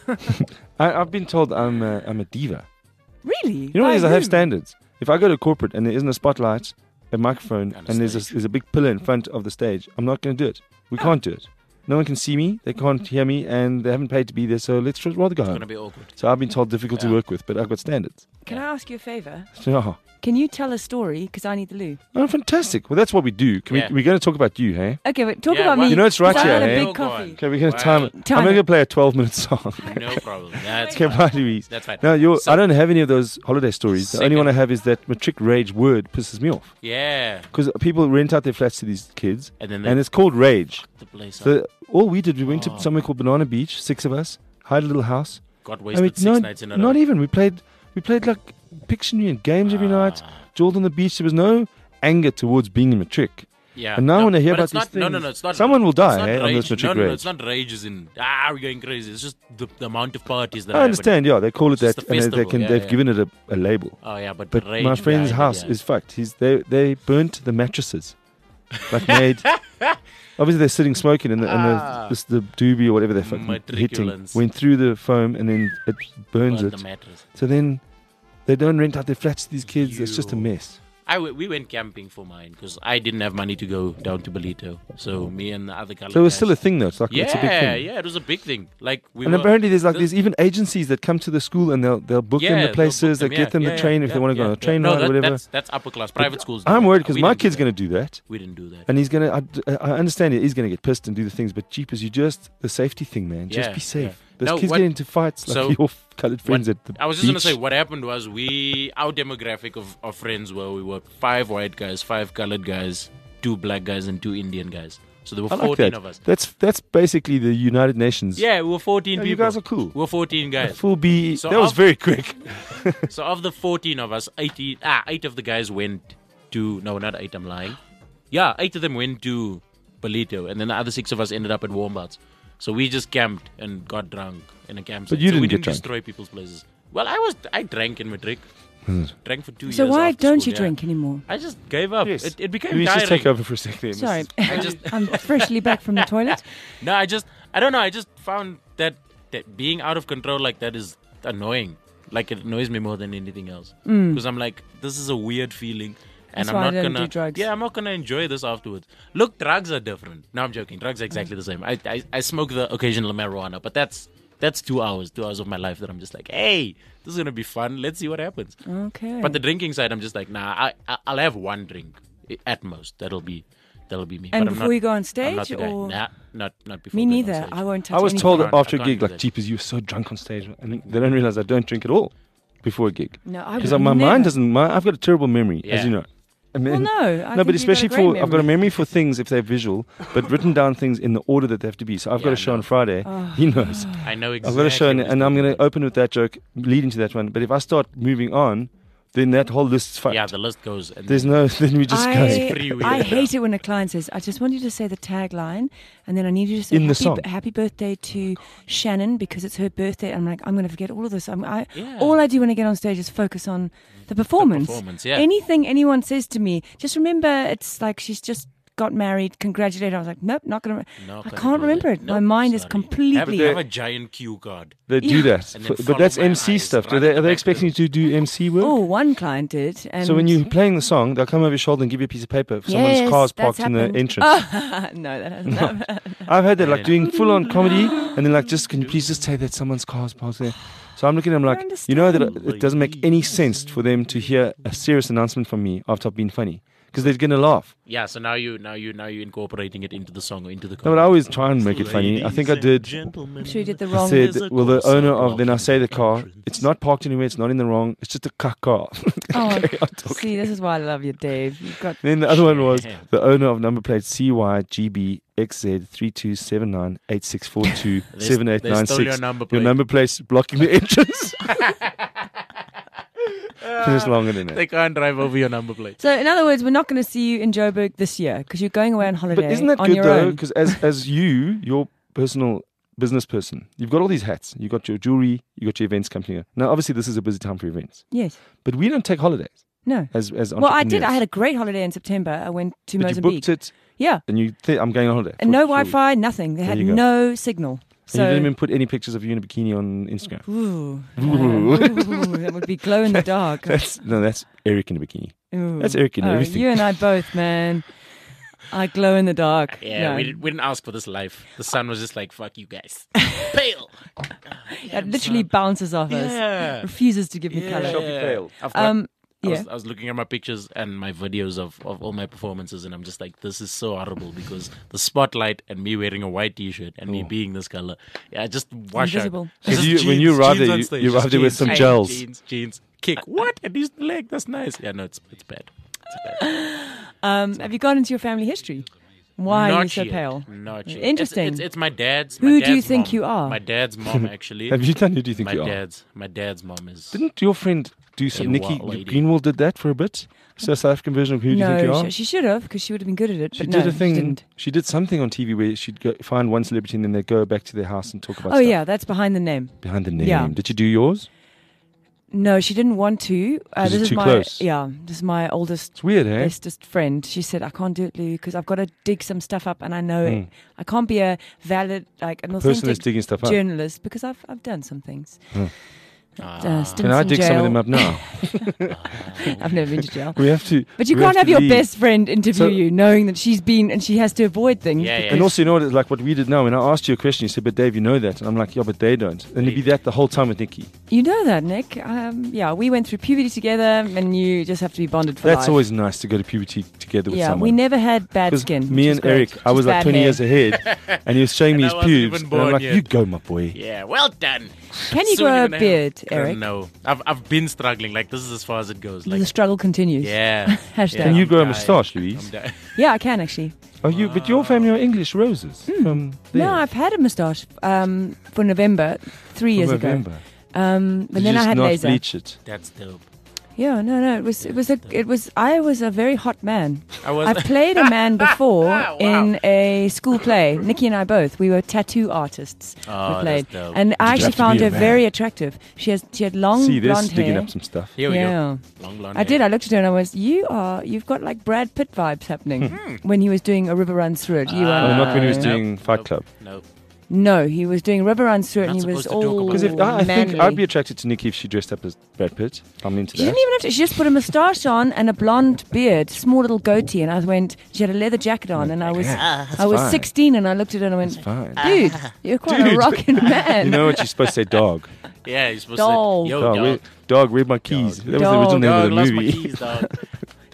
B: I, I've been told I'm a, I'm a diva.
D: Really?
B: You know what
D: By
B: it is? I have
D: whom?
B: standards. If I go to corporate and there isn't a spotlight, a microphone,
C: And a
B: and there's a,
C: stage.
B: there's a big pillar in front of the stage, I'm not going to do it. We can't do it. No one can see me. They can't hear me, and they haven't paid to be there. So let's just rather go
C: it's
B: home.
C: gonna be awkward.
B: So I've been told difficult to
C: Yeah.
B: work with, but I've got standards.
D: Can I ask you a favor?
B: So, oh,
D: Can you tell a story? Because I need the loo.
B: oh, fantastic. Well, that's what we do. Can
C: Yeah.
B: we, we're going to talk about you, hey?
D: Okay, but talk
C: Yeah,
D: about
C: why-
D: me.
B: You know it's right
D: 'cause
B: here,
D: I had
B: eh?
D: a
C: Go
D: big
C: on.
D: coffee.
B: Okay, we're going to
C: Wow.
B: time it.
D: Time
B: I'm going
D: it.
B: to play a twelve minute song.
C: No problem. That's
B: Okay,
C: fine.
B: bye, Louise.
C: That's fine.
B: No, you're,
C: So-
B: I don't have any of those holiday stories. The only
C: Second-
B: one I have is that matric rage word pisses me off.
C: Yeah.
B: Because people rent out their flats to these kids,
C: And then they
B: and it's called rage.
C: the place up.
B: So all we did, we went
C: Oh.
B: to somewhere called Banana Beach, six of us, hired a little house.
C: got
B: I
C: wasted
B: mean,
C: six
B: no,
C: nights in a row.
B: not even. We played, we played like Pictionary and games every night.
C: Ah.
B: Jawed on the beach. There was no anger towards being a matric.
C: Yeah.
B: And now
C: no,
B: when I hear
C: but
B: about
C: it's not,
B: these
C: No, no,
B: things,
C: no. It's not.
B: someone will
C: it's
B: die,
C: not
B: eh, on
C: rage.
B: this matric
C: no, no, no.
B: rage.
C: It's not rage as in ah, we're going crazy. It's just the, the amount of parties that are
B: I understand, yeah, they call it
C: It's
B: that,
C: just a
B: and they- they
C: festival,
B: can,
C: yeah,
B: they've
C: yeah.
B: given it a, a label.
C: happening. Oh yeah, but,
B: But
C: the rage
B: my friend's
C: behind it,
B: house
C: yeah.
B: is fucked. He's they they burnt the mattresses, like made. Obviously, they're sitting smoking, and the, and
C: Ah.
B: the, this, the doobie or whatever they're fucking hitting
C: Matriculants.
B: went through the foam, and then it burns
C: Burn
B: it.
C: the mattress.
B: So then they don't rent out their flats to these kids. It's just a
C: You.
B: mess.
C: I w- we went camping for mine because I didn't have money to go down to Belito. So me and the other colored
B: So it was
C: guys-
B: still a thing, though. It's like
C: yeah,
B: it's a big thing.
C: yeah, it was a big thing. Like we
B: And
C: were,
B: apparently, there's like
C: this-
B: there's even agencies that come to the school and they'll they'll book
C: yeah,
B: them
C: they'll
B: the
C: book
B: places, they
C: them,
B: get
C: yeah,
B: them
C: yeah,
B: the train
C: yeah,
B: if they want to
C: yeah,
B: go on a
C: yeah.
B: train
C: no,
B: ride or
C: that-
B: whatever.
C: That's, that's upper class private schools. do
B: I'm
C: that.
B: worried because
C: We
B: my
C: didn't do
B: kid's
C: that.
B: going to do that.
C: We didn't do that.
B: And he's gonna. I, I understand he's gonna get pissed and do the things, but jeepers, you just the safety thing, man. Just
C: Yeah,
B: be safe.
C: yeah.
B: Those
C: No,
B: kids
C: what-
B: get into fights like
C: so,
B: your coloured friends
C: What-
B: at the
C: I was just gonna
B: beach.
C: say what happened was we our demographic of, of friends were we were five white guys, five colored guys, two black guys, and two Indian guys. So there were
B: I like
C: fourteen
B: that.
C: of us.
B: That's that's basically the United Nations.
C: Yeah, we were fourteen
B: Yeah,
C: people.
B: you guys are cool.
C: We were fourteen
B: A
C: guys.
B: full B.
C: So
B: that was
C: of-
B: very quick.
C: So of the fourteen of us, eighty ah eight of the guys went to no, not eight. I'm lying. Yeah, eight of them went to Belito, and then the other six of us ended up at Wombats. So we just camped and got drunk in a campsite.
B: But you
C: so we
B: didn't get
C: didn't
B: drunk.
C: destroy people's places. Well, I was I drank in Matric. drank for two
D: So
C: years.
D: why
C: after
D: don't
C: school,
D: you
C: yeah.
D: drink anymore?
C: I just gave up.
B: Yes.
C: It, it became
B: Let me
C: tiring.
B: just take over for a second.
D: Sorry,
C: I just
D: I'm freshly back from the toilet.
C: no, I just I don't know. I just found that that being out of control like that is annoying. Like it annoys me more than anything else. Because I'm like, this is a weird feeling, and
D: That's
C: I'm
D: why I
C: not
D: don't
C: gonna.
D: do drugs.
C: Yeah, I'm not gonna enjoy this afterwards. Look, drugs are different. No, I'm joking. Drugs are exactly the same. I I, I smoke the occasional marijuana, but that's that's two hours, two hours of my life that I'm just like, hey, this is gonna be fun. Let's see what happens.
D: Okay.
C: But the drinking side, I'm just like, nah. I, I I'll have one drink I- At most, that'll be that'll be me.
D: And
C: but I'm
D: before
C: not,
D: you go on
C: I'm
D: stage,
C: not the guy.
D: or
C: Nah, not not before.
D: me
C: going on
D: neither.
C: stage.
D: I won't touch
B: I was
D: anything.
B: told
C: I
B: that
C: can't-
B: after
C: I
B: a
C: can't
B: gig,
C: do
B: like,
C: that.
B: Jeepers, you were so drunk on stage. And they don't realize I don't drink at all before a gig.
D: No, I
B: Because
D: would
B: my
D: never.
B: mind doesn't, my, I've got a terrible memory, as
C: Yeah.
B: you know. And
D: Well,
B: then-
D: no. I
B: no,
D: think
B: but
D: you've got
B: especially
D: a great
B: for, I've got a
D: memory.
B: memory for things if they're visual, but written down things in the order that they have to be. So I've got
C: Yeah,
B: a show
C: no.
B: on Friday.
D: Oh.
B: He knows.
C: I know exactly.
B: I've got a show, and,
C: what
B: and
C: you're
B: I'm going
C: talking
B: to open with that joke, leading to that one. But if I start moving on, then that whole list's
C: about.
B: fucked.
C: Yeah, the list goes. And
B: There's
C: then-
B: no, then we just go.
D: I,
C: pretty weird.
D: I hate it when a client says, I just want you to say the tagline, and then I need you to say
B: In the
D: happy,
B: song.
D: happy birthday to Shannon because it's her birthday. I'm like, I'm going to forget all of this. I'm, I,
C: Yeah.
D: All I do when I get on stage is focus on the performance.
C: performance, yeah.
D: Anything anyone says to me, just remember it's like she's just got married, congratulate her. I was like, nope, not going to.
C: No,
D: I
C: can't
D: can't
C: do
D: remember
C: that.
D: it. My
C: Nope,
D: mind is
C: sorry.
D: completely.
C: Have, have a giant cue card.
B: They do
D: Yeah.
B: that.
C: And then
B: But
C: follow
B: that's
C: my
B: M C
C: eyes,
B: stuff. Do
C: run
B: they,
C: the
B: are they
C: back
B: expecting you to do M C work?
D: Oh, one client did. And
B: So when you're playing the song, they'll come over your shoulder and give you a piece of paper. If someone's
D: Yes,
B: car's
D: that's
B: parked in the
D: happened.
B: entrance.
D: Oh, no, that hasn't happened.
B: I've had that, like doing full on comedy, and then like, just can you please just say that someone's car's parked there? So I'm looking at them like, you know that it, it doesn't make any sense for them to hear a serious announcement from me after I've been funny, because they're gonna laugh.
C: Yeah, so now you now you now you're incorporating it into the song or into the.
B: No, but I always try and make it funny. I think I did.
D: I'm sure you did the
B: I
D: wrong.
B: said, well, the owner of, then I say the car, it's not parked anywhere, it's not in the wrong, it's just a cuck car.
D: Oh, see, this is why I love you, Dave. You've got
B: Then the other one was
C: Yeah.
B: the owner of number plate C Y G B X Z three two seven nine eight six four two seven eight
C: They
B: nine
C: stole
B: six.
C: your number
B: Your
C: plate.
B: number plate's blocking the entrance. It's longer than that.
C: They can't drive over your number plate.
D: So, in other words, we're not going to see you in Joburg this year because you're going away on holiday.
B: But isn't that
D: on
B: good
D: your
B: though?
D: own.
B: Because as as you, your personal business person, you've got all these hats. You got your jewelry, you got your events company. Now, obviously, this is a busy time for events,
D: Yes.
B: but we don't take holidays
D: No.
B: as as
D: Well, I did.
B: entrepreneurs.
D: I had a great holiday in September. I went to
B: But you
D: Mozambique.
B: booked it,
D: Yeah.
B: and you think I'm going on holiday.
D: And
B: for-
D: no
B: for a week.
D: Wi-Fi, nothing. They
B: There
D: had
B: you go.
D: no signal.
B: And
D: So,
B: you didn't even put any pictures of you in a bikini on Instagram.
D: ooh,
B: Ooh.
D: uh, ooh, that would be glow in the dark.
B: That's no, that's Eric in a bikini.
D: Ooh.
B: That's Eric in
D: Oh,
B: everything.
D: You and I both, man. I glow in the dark.
C: Yeah,
D: No.
C: we, did, we didn't ask for this life. The sun was just like, fuck you guys. Pale.
D: It literally bounces off us.
C: Yeah.
D: Refuses to give me
C: Yeah.
D: color.
B: Shopping fail.
C: I've got,
D: Um,
C: I,
D: yeah.
C: was, I was looking at my pictures and my videos of, of all my performances, and I'm just like, this is so horrible because the spotlight and me wearing a white t-shirt and me
B: Oh.
C: being this color, yeah, just wash
D: Invisible.
C: out.
B: So
C: Just
B: you- when
C: jeans-
B: you arrived
C: jeans
B: there,
C: on
B: you-
C: stage,
B: you
C: just
B: arrived there with
C: jeans,
B: some
C: jeans,
B: gels.
C: Jeans, jeans, kick. What? At least the leg. That's nice. Yeah, no, it's it's bad. It's bad.
D: Um, have you gone into your family history? Why
C: Not
D: are you so
C: yet.
D: pale?
C: Not yet.
D: Interesting.
C: It's, it's, it's my dad's.
D: Who
C: my
D: do you
C: dad's
D: think
C: mom.
D: you are?
C: My dad's mom, actually.
B: Have you done? Who do you think
C: my
B: you are?
C: dad's. My dad's mom is.
B: Didn't your friend do some?
C: A
B: Nikki
C: wild lady.
B: Greenwald did that for a bit. So South African version of Who Do You Think You
D: No,
B: Are?
D: she, she should have because she would have been good at it.
B: She
D: but
B: did
D: no,
B: a thing.
D: She didn't.
B: She did something on T V where she'd go find one celebrity and then they'd go back to their house and talk about
D: Oh
B: stuff
D: yeah, that's behind the name.
B: behind the name.
D: Yeah.
B: Did you do yours?
D: No, she didn't want to. Uh,
B: 'Cause
D: this
B: it's
D: is
B: too
D: my
B: close.
D: yeah. This is my oldest,
B: It's weird, eh?
D: bestest friend. She said I can't do it, Lou, because I've got to dig some stuff up, and I know
B: Mm.
D: it. I can't be a valid, like an
B: Person that's
D: authentic
B: digging stuff up.
D: journalist because I've I've done some things.
C: Ah.
D: Uh, stints
B: Can I
D: in
B: dig some of them
D: jail.
B: up now?
D: I've never been to jail.
B: We have to.
D: But you
B: we
D: can't have
B: to
D: your
B: leave.
D: best friend interview
B: So-
D: you, knowing that she's been and she has to avoid things.
C: Yeah, yeah.
B: And also, you know what? It's like what we did now. When I asked you a question, you said, "But Dave, you know that," and I'm like, "Yeah, but they don't." And it'd be that the whole time with Nikki.
D: You know that, Nick. Um, yeah, we went through puberty together, and you just have to be bonded for
B: That's
D: life.
B: always nice to go to puberty together with
D: yeah,
B: someone.
D: we never had bad
B: 'Cause
D: skin.
B: Me
D: which is
B: and
D: great.
B: Eric, I
D: Just
B: was like
D: bad
B: twenty
D: hair.
B: years ahead, and he was showing me
C: And
B: his
C: I wasn't
B: pubes.
C: even
B: And I'm
C: born
B: like,
C: yet.
B: "You go, my boy."
C: Yeah, well done.
D: Can you
C: Soon
D: grow
C: you're
D: a
C: gonna
D: beard,
C: have-
D: Eric?
C: No, I've I've been struggling. Like this is as far as it goes. Like
D: the struggle continues.
C: yeah.
D: Hashtag.
C: yeah,
B: Can you
C: I'm
B: grow a
C: dying.
B: moustache, Louise?
C: I'm dying.
D: Yeah, I can actually.
B: Oh, you? But your family are English roses from there.
D: No, I've had a moustache um, for November three
B: From
D: years
B: November.
D: ago. Um, but
B: Did
D: then
B: you
D: I
B: just
D: had
B: not
D: laser.
B: bleach it?
C: That's dope.
D: Yeah, no, no. It was, it was a, it was. I was a very hot man.
C: I was.
D: I've played a man before
C: Wow.
D: in a school play. Nikki and I both. We were tattoo artists.
C: Oh,
D: we played,
C: that's dope.
D: and I
B: you
D: actually
B: have to
D: found
B: be
D: her
B: a man?
D: very attractive. She has, she had long
B: See this
D: blonde
B: digging
D: hair.
B: up some stuff.
C: Here we
D: yeah.
C: go. Long blonde
D: I did.
C: hair.
D: I looked at her and I was, you are, you've got like Brad Pitt vibes happening when he was doing A River Runs Through It. You
C: Ah.
D: are
B: Oh, not when he was
C: Nope.
B: doing Fight
C: Nope.
B: Club.
C: No.
D: No, he was doing River Runs Through It
C: Not
D: and he was
C: supposed to talk
D: all
C: about
B: Because if I, I think
D: manly.
B: I'd be attracted to Nikki if she dressed up as Brad Pitt. I'm into
D: She
B: that.
D: didn't even have to. She just put a moustache on and a blonde beard, small little goatee, and I went. She had a leather jacket on, and I was,
B: Yeah, that's
D: I was
B: fine.
D: sixteen, and I looked at her and I
B: That's
D: went,
B: fine.
D: "Dude, you're quite a
B: Dude.
D: rocking man."
B: You know what? You're supposed to say dog.
C: Yeah, you're supposed
D: Dog.
C: to. Yo,
B: Dog,
C: dog.
B: where, dog, where's my keys?
C: Dog.
B: That was
D: Dog.
B: the original name
C: Dog,
B: of the
C: lost my
B: movie.
C: keys, dog.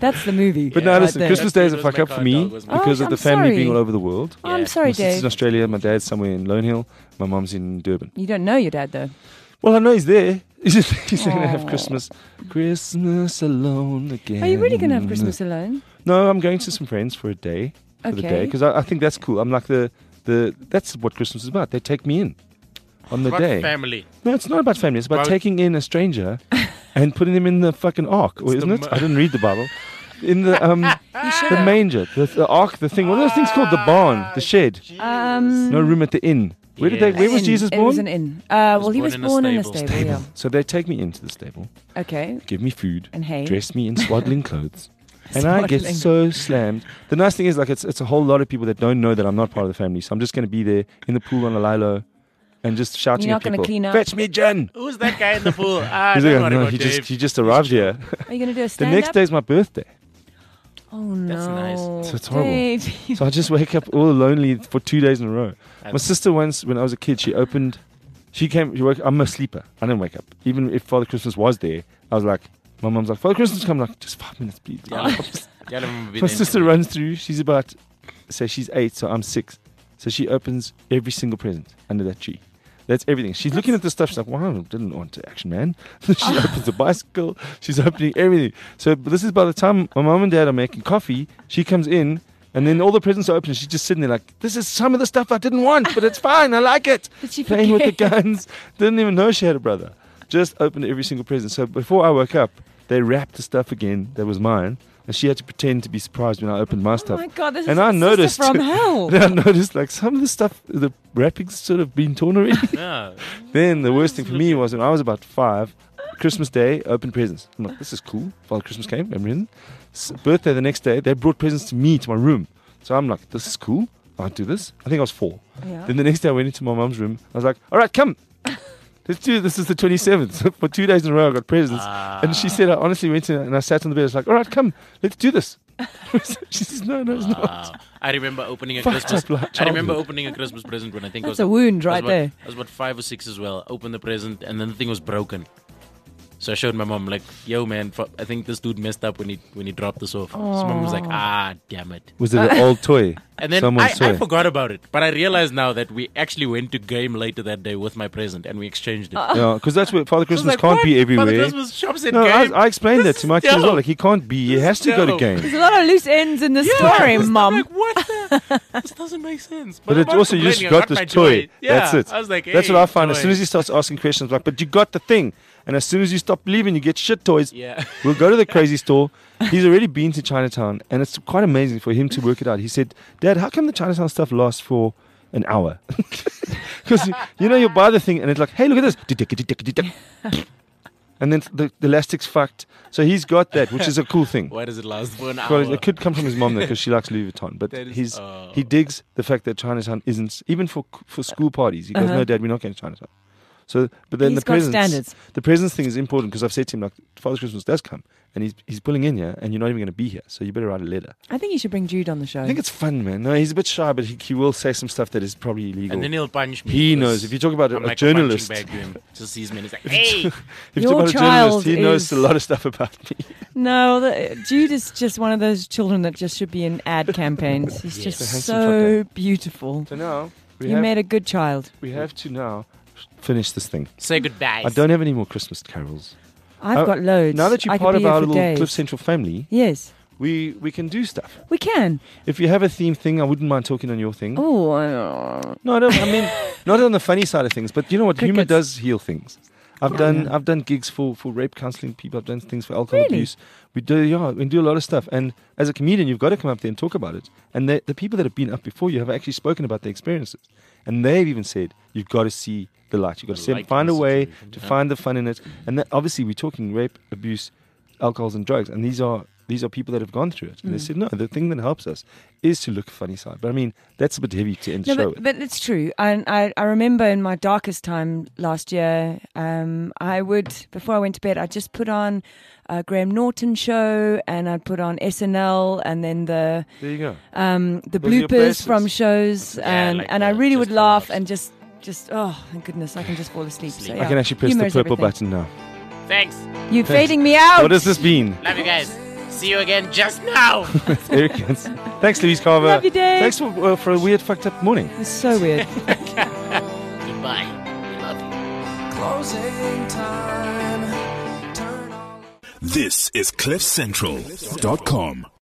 D: That's the movie.
B: But no,
D: right
B: listen,
D: there.
B: Christmas
C: That
B: Day is a
C: was
B: fuck
C: my
B: up for
C: car
B: me
C: dog, was my-
B: because
D: Oh,
B: of the
D: I'm
B: family
D: sorry.
B: being all over the world.
D: Oh, I'm
C: Yeah.
D: sorry,
B: My sister's
D: Dave.
B: in Australia, my dad's somewhere in Lone Hill, my mom's in Durban.
D: You don't know your dad though.
B: Well, I know he's there. He's just he's going to have
D: Aw.
B: Christmas. Christmas alone again.
D: Are you really going to have Christmas alone?
B: No, I'm going to some friends for a day. For the day.
D: Okay.
B: Because I, I think that's cool. I'm like the, the, that's what Christmas is about. They take me in on the
C: What
B: day.
C: family?
B: No, it's not about family. It's about
C: About-
B: taking in a stranger and putting them in the fucking ark, or
C: It's
B: isn't
C: the
B: it?
C: mo-
B: I didn't read the Bible. In the um, the manger, the, the ark, the thing. What are those things called? The barn, the shed.
D: Um,
B: No room at the inn. Where did they?
C: Yes.
B: Where was
D: Inn.
B: Jesus
D: It
B: born?
D: was an inn. Uh, well, he
C: born
D: was
C: in a
D: born in a
C: stable.
D: stable. Yeah.
B: So they take me into the stable,
D: Okay.
B: give me food,
D: And hay.
B: dress me in swaddling clothes, and I get
D: Swaddling.
B: so slammed. The nice thing is, like, it's it's a whole lot of people that don't know that I'm not part of the family. So I'm just going to be there in the pool on a lilo, and just shouting
D: You're
B: at
D: not gonna
B: people.
D: clean up?
B: Fetch me gin.
C: Who's that guy in the pool? Ah,
B: He's
C: don't
B: like,
C: worry
B: no,
C: about
B: he
C: Dave.
B: just he just arrived here.
D: Are you going to do a
B: The
D: stand
B: next
D: up?
B: day is my birthday.
D: Oh no.
C: That's nice.
B: So it's horrible.
D: Dave.
B: So I just wake up all lonely for two days in a row. My
C: That's-
B: sister once, when I was a kid, she opened. She came. She woke. I'm a sleeper. I didn't wake up. Even if Father Christmas was there, I was like, my mom's like, Father Christmas, come. I'm like, just five minutes, please.
C: Yeah. Yeah, I remember being
B: My
C: there.
B: sister runs through. She's about, say she's eight, so I'm six. So she opens every single present under that tree. That's everything. She's looking at the stuff. She's like, wow, I didn't want to action, man. She opens the bicycle. She's opening everything. So but this is by the time my mom and dad are making coffee, she comes in, and then all the presents are open. And she's just sitting there like, this is some of the stuff I didn't want, but it's fine. I like it.
D: Did she
B: Playing with the
D: forget?
B: guns. Didn't even know she had a brother. Just opened every single present. So before I woke up, they wrapped the stuff again that was mine. And she had to pretend to be surprised when I opened my
D: Oh
B: stuff.
D: my God, this
B: And
D: is
B: I
D: a sister
B: noticed-
D: from hell.
B: Then I noticed like some of the stuff, the wrapping's sort of been torn already.
C: Yeah.
B: Then the worst thing for me was when I was about five, Christmas Day, open presents. I'm like, this is cool. Father Christmas came, everything. S- Birthday the next day, they brought presents to me to my room. So I'm like, this is cool. I'll do this. I think I was four.
D: Yeah.
B: Then the next day I went into my mom's room. I was like, all right, come. Let's do this. Is the twenty-seventh. For two days in a row, I got presents.
C: Ah.
B: And she said, I honestly went in and I sat on the bed. I was like, all right, come. Let's do this. She says, no, no, it's not.
C: Wow. I remember opening a
B: Fucked
C: Christmas.
B: up like
C: I remember
B: childhood.
C: opening a Christmas present when I think
D: That's
C: I
D: a
C: was,
D: wound
C: I was
D: right
C: about,
D: there.
C: I was about five or six as well. Opened the present and then the thing was broken. So I showed my mom like, "Yo, man, fu- I think this dude messed up when he when he dropped this off." So my mom was like, "Ah, damn it."
B: Was it an old toy?
C: And then I,
B: Someone's toy?
C: I forgot about it, but I realized now that we actually went to game later that day with my present and we exchanged it.
B: Yeah, because that's where Father
C: So I was
B: Christmas
C: like,
B: can't
C: what?
B: be
C: Father
B: everywhere.
C: Christmas shops at
B: No, I,
C: game.
B: I explained that
C: This
B: to my
C: is
B: kid as well.
C: dope.
B: Like, he can't be. He
C: This
B: has
C: is
B: to go to
C: dope.
B: game.
D: There's a lot of loose ends in the story,
C: I'm
D: Mum.
C: like, what the? This doesn't make sense.
B: But
C: I'm
B: it's
C: not
B: also you just
C: complaining, I
B: got this
C: my
B: toy.
C: joy. Yeah,
B: That's it.
C: I was like,
B: That's
C: hey,
B: what I find. As
C: toy.
B: soon as he starts asking questions, like, but you got the thing. And as soon as you stop believing, you get shit toys.
C: Yeah.
B: We'll go to the crazy store. He's already been to Chinatown, and it's quite amazing for him to work it out. He said, Dad, how come the Chinatown stuff lasts for an hour? Because, you know, you buy the thing, and it's like, hey, look at this. And then the, the elastic's fucked. So he's got that, which is a cool thing.
C: Why does it last for an
B: Well,
C: hour?
B: it could come from his mom because she likes Louis Vuitton, but
C: That is-
B: he's
C: oh.
B: he digs the fact that Chinatown isn't even for for school parties. He goes,
D: Uh-huh.
B: "No, Dad, we're not going to Chinatown." So, but then
D: He's
B: the
D: got
B: presents,
D: standards.
B: the presents thing is important because I've said to him like, Father Christmas does come, and he's he's pulling in here, and you're not even going to be here, so you better write a letter.
D: I think you should bring Jude on the show.
B: I think it's fun, man. No, he's a bit shy, but he, he will say some stuff that is probably illegal.
C: And then he'll punch me.
B: He
C: because
B: knows. If you talk about a-
C: I'm
B: a
C: like
B: journalist-
C: punching bag to him. Just sees me and he's like, hey!
B: if you
D: Your
B: talk about a
D: child
B: journalist, he knows
D: is-
B: a lot of stuff about me.
D: No, the, Jude is just one of those children that just should be in ad campaigns. He's
C: Yes.
D: just
B: The handsome
D: so beautiful.
B: So now we
D: You
B: have
D: made a good child.
B: we have to now finish this thing.
C: Say goodbye.
B: I don't have any more Christmas carols.
D: I've
B: Uh,
D: got loads.
B: Now that you're
D: I could
B: part
D: be
B: of
D: here
B: our
D: for
B: little
D: days.
B: Cliff Central family,
D: Yes,
B: we we can do stuff.
D: we can.
B: If you have a theme thing, I wouldn't mind talking on your thing.
D: Oh, uh,
B: No, I don't. I mean, not on the funny side of things, but you know what? Humor
D: Crickets.
B: does heal things. I've
D: Oh,
B: done
D: yeah.
B: I've done gigs for, for rape counselling people. I've done things for alcohol
D: Really?
B: abuse. We do yeah, we do a lot of stuff. And as a comedian, you've got to come up there and talk about it. And the the people that have been up before you have actually spoken about their experiences, and they've even said you've got to see the light. You've got to see,
C: light in
B: find
C: the
B: a way
C: situation,
B: to
C: yeah.
B: find the fun in it. And that, obviously, we're talking rape, abuse, alcohols, and drugs. And these are these are people that have gone through it. And they
D: Mm.
B: said no, the thing that helps us is to look funny side. But I mean, that's a bit heavy to end the
D: no,
B: show
D: but,
B: with.
D: but it's true. And I, I remember in my darkest time last year, um, I would, before I went to bed, I'd just put on a Graham Norton show, and I'd put on S N L, and then the
B: There you go.
D: um, the
B: Those are your
D: bloopers from
B: places.
D: shows,
C: Yeah,
D: and,
C: like
D: and I
C: the
D: really
C: just
D: would
C: for
D: laugh
C: laughs.
D: and just, just oh, thank goodness, I can just fall asleep. So,
C: Sleep.
D: yeah.
B: I can actually press
D: Humor
B: the
D: is
B: purple
D: everything.
B: button now.
C: Thanks.
D: You're
B: Thanks.
D: fading me out.
B: What has this been?
C: Love you guys. see you again just now.
B: Eric Gans. Thanks, Louise Carver.
D: Love you, Dave.
B: Thanks for, uh, for a weird, fucked up morning.
D: It's so weird.
C: Goodbye. We love you.
E: Closing time. Turn on.
A: This is cliff central dot com.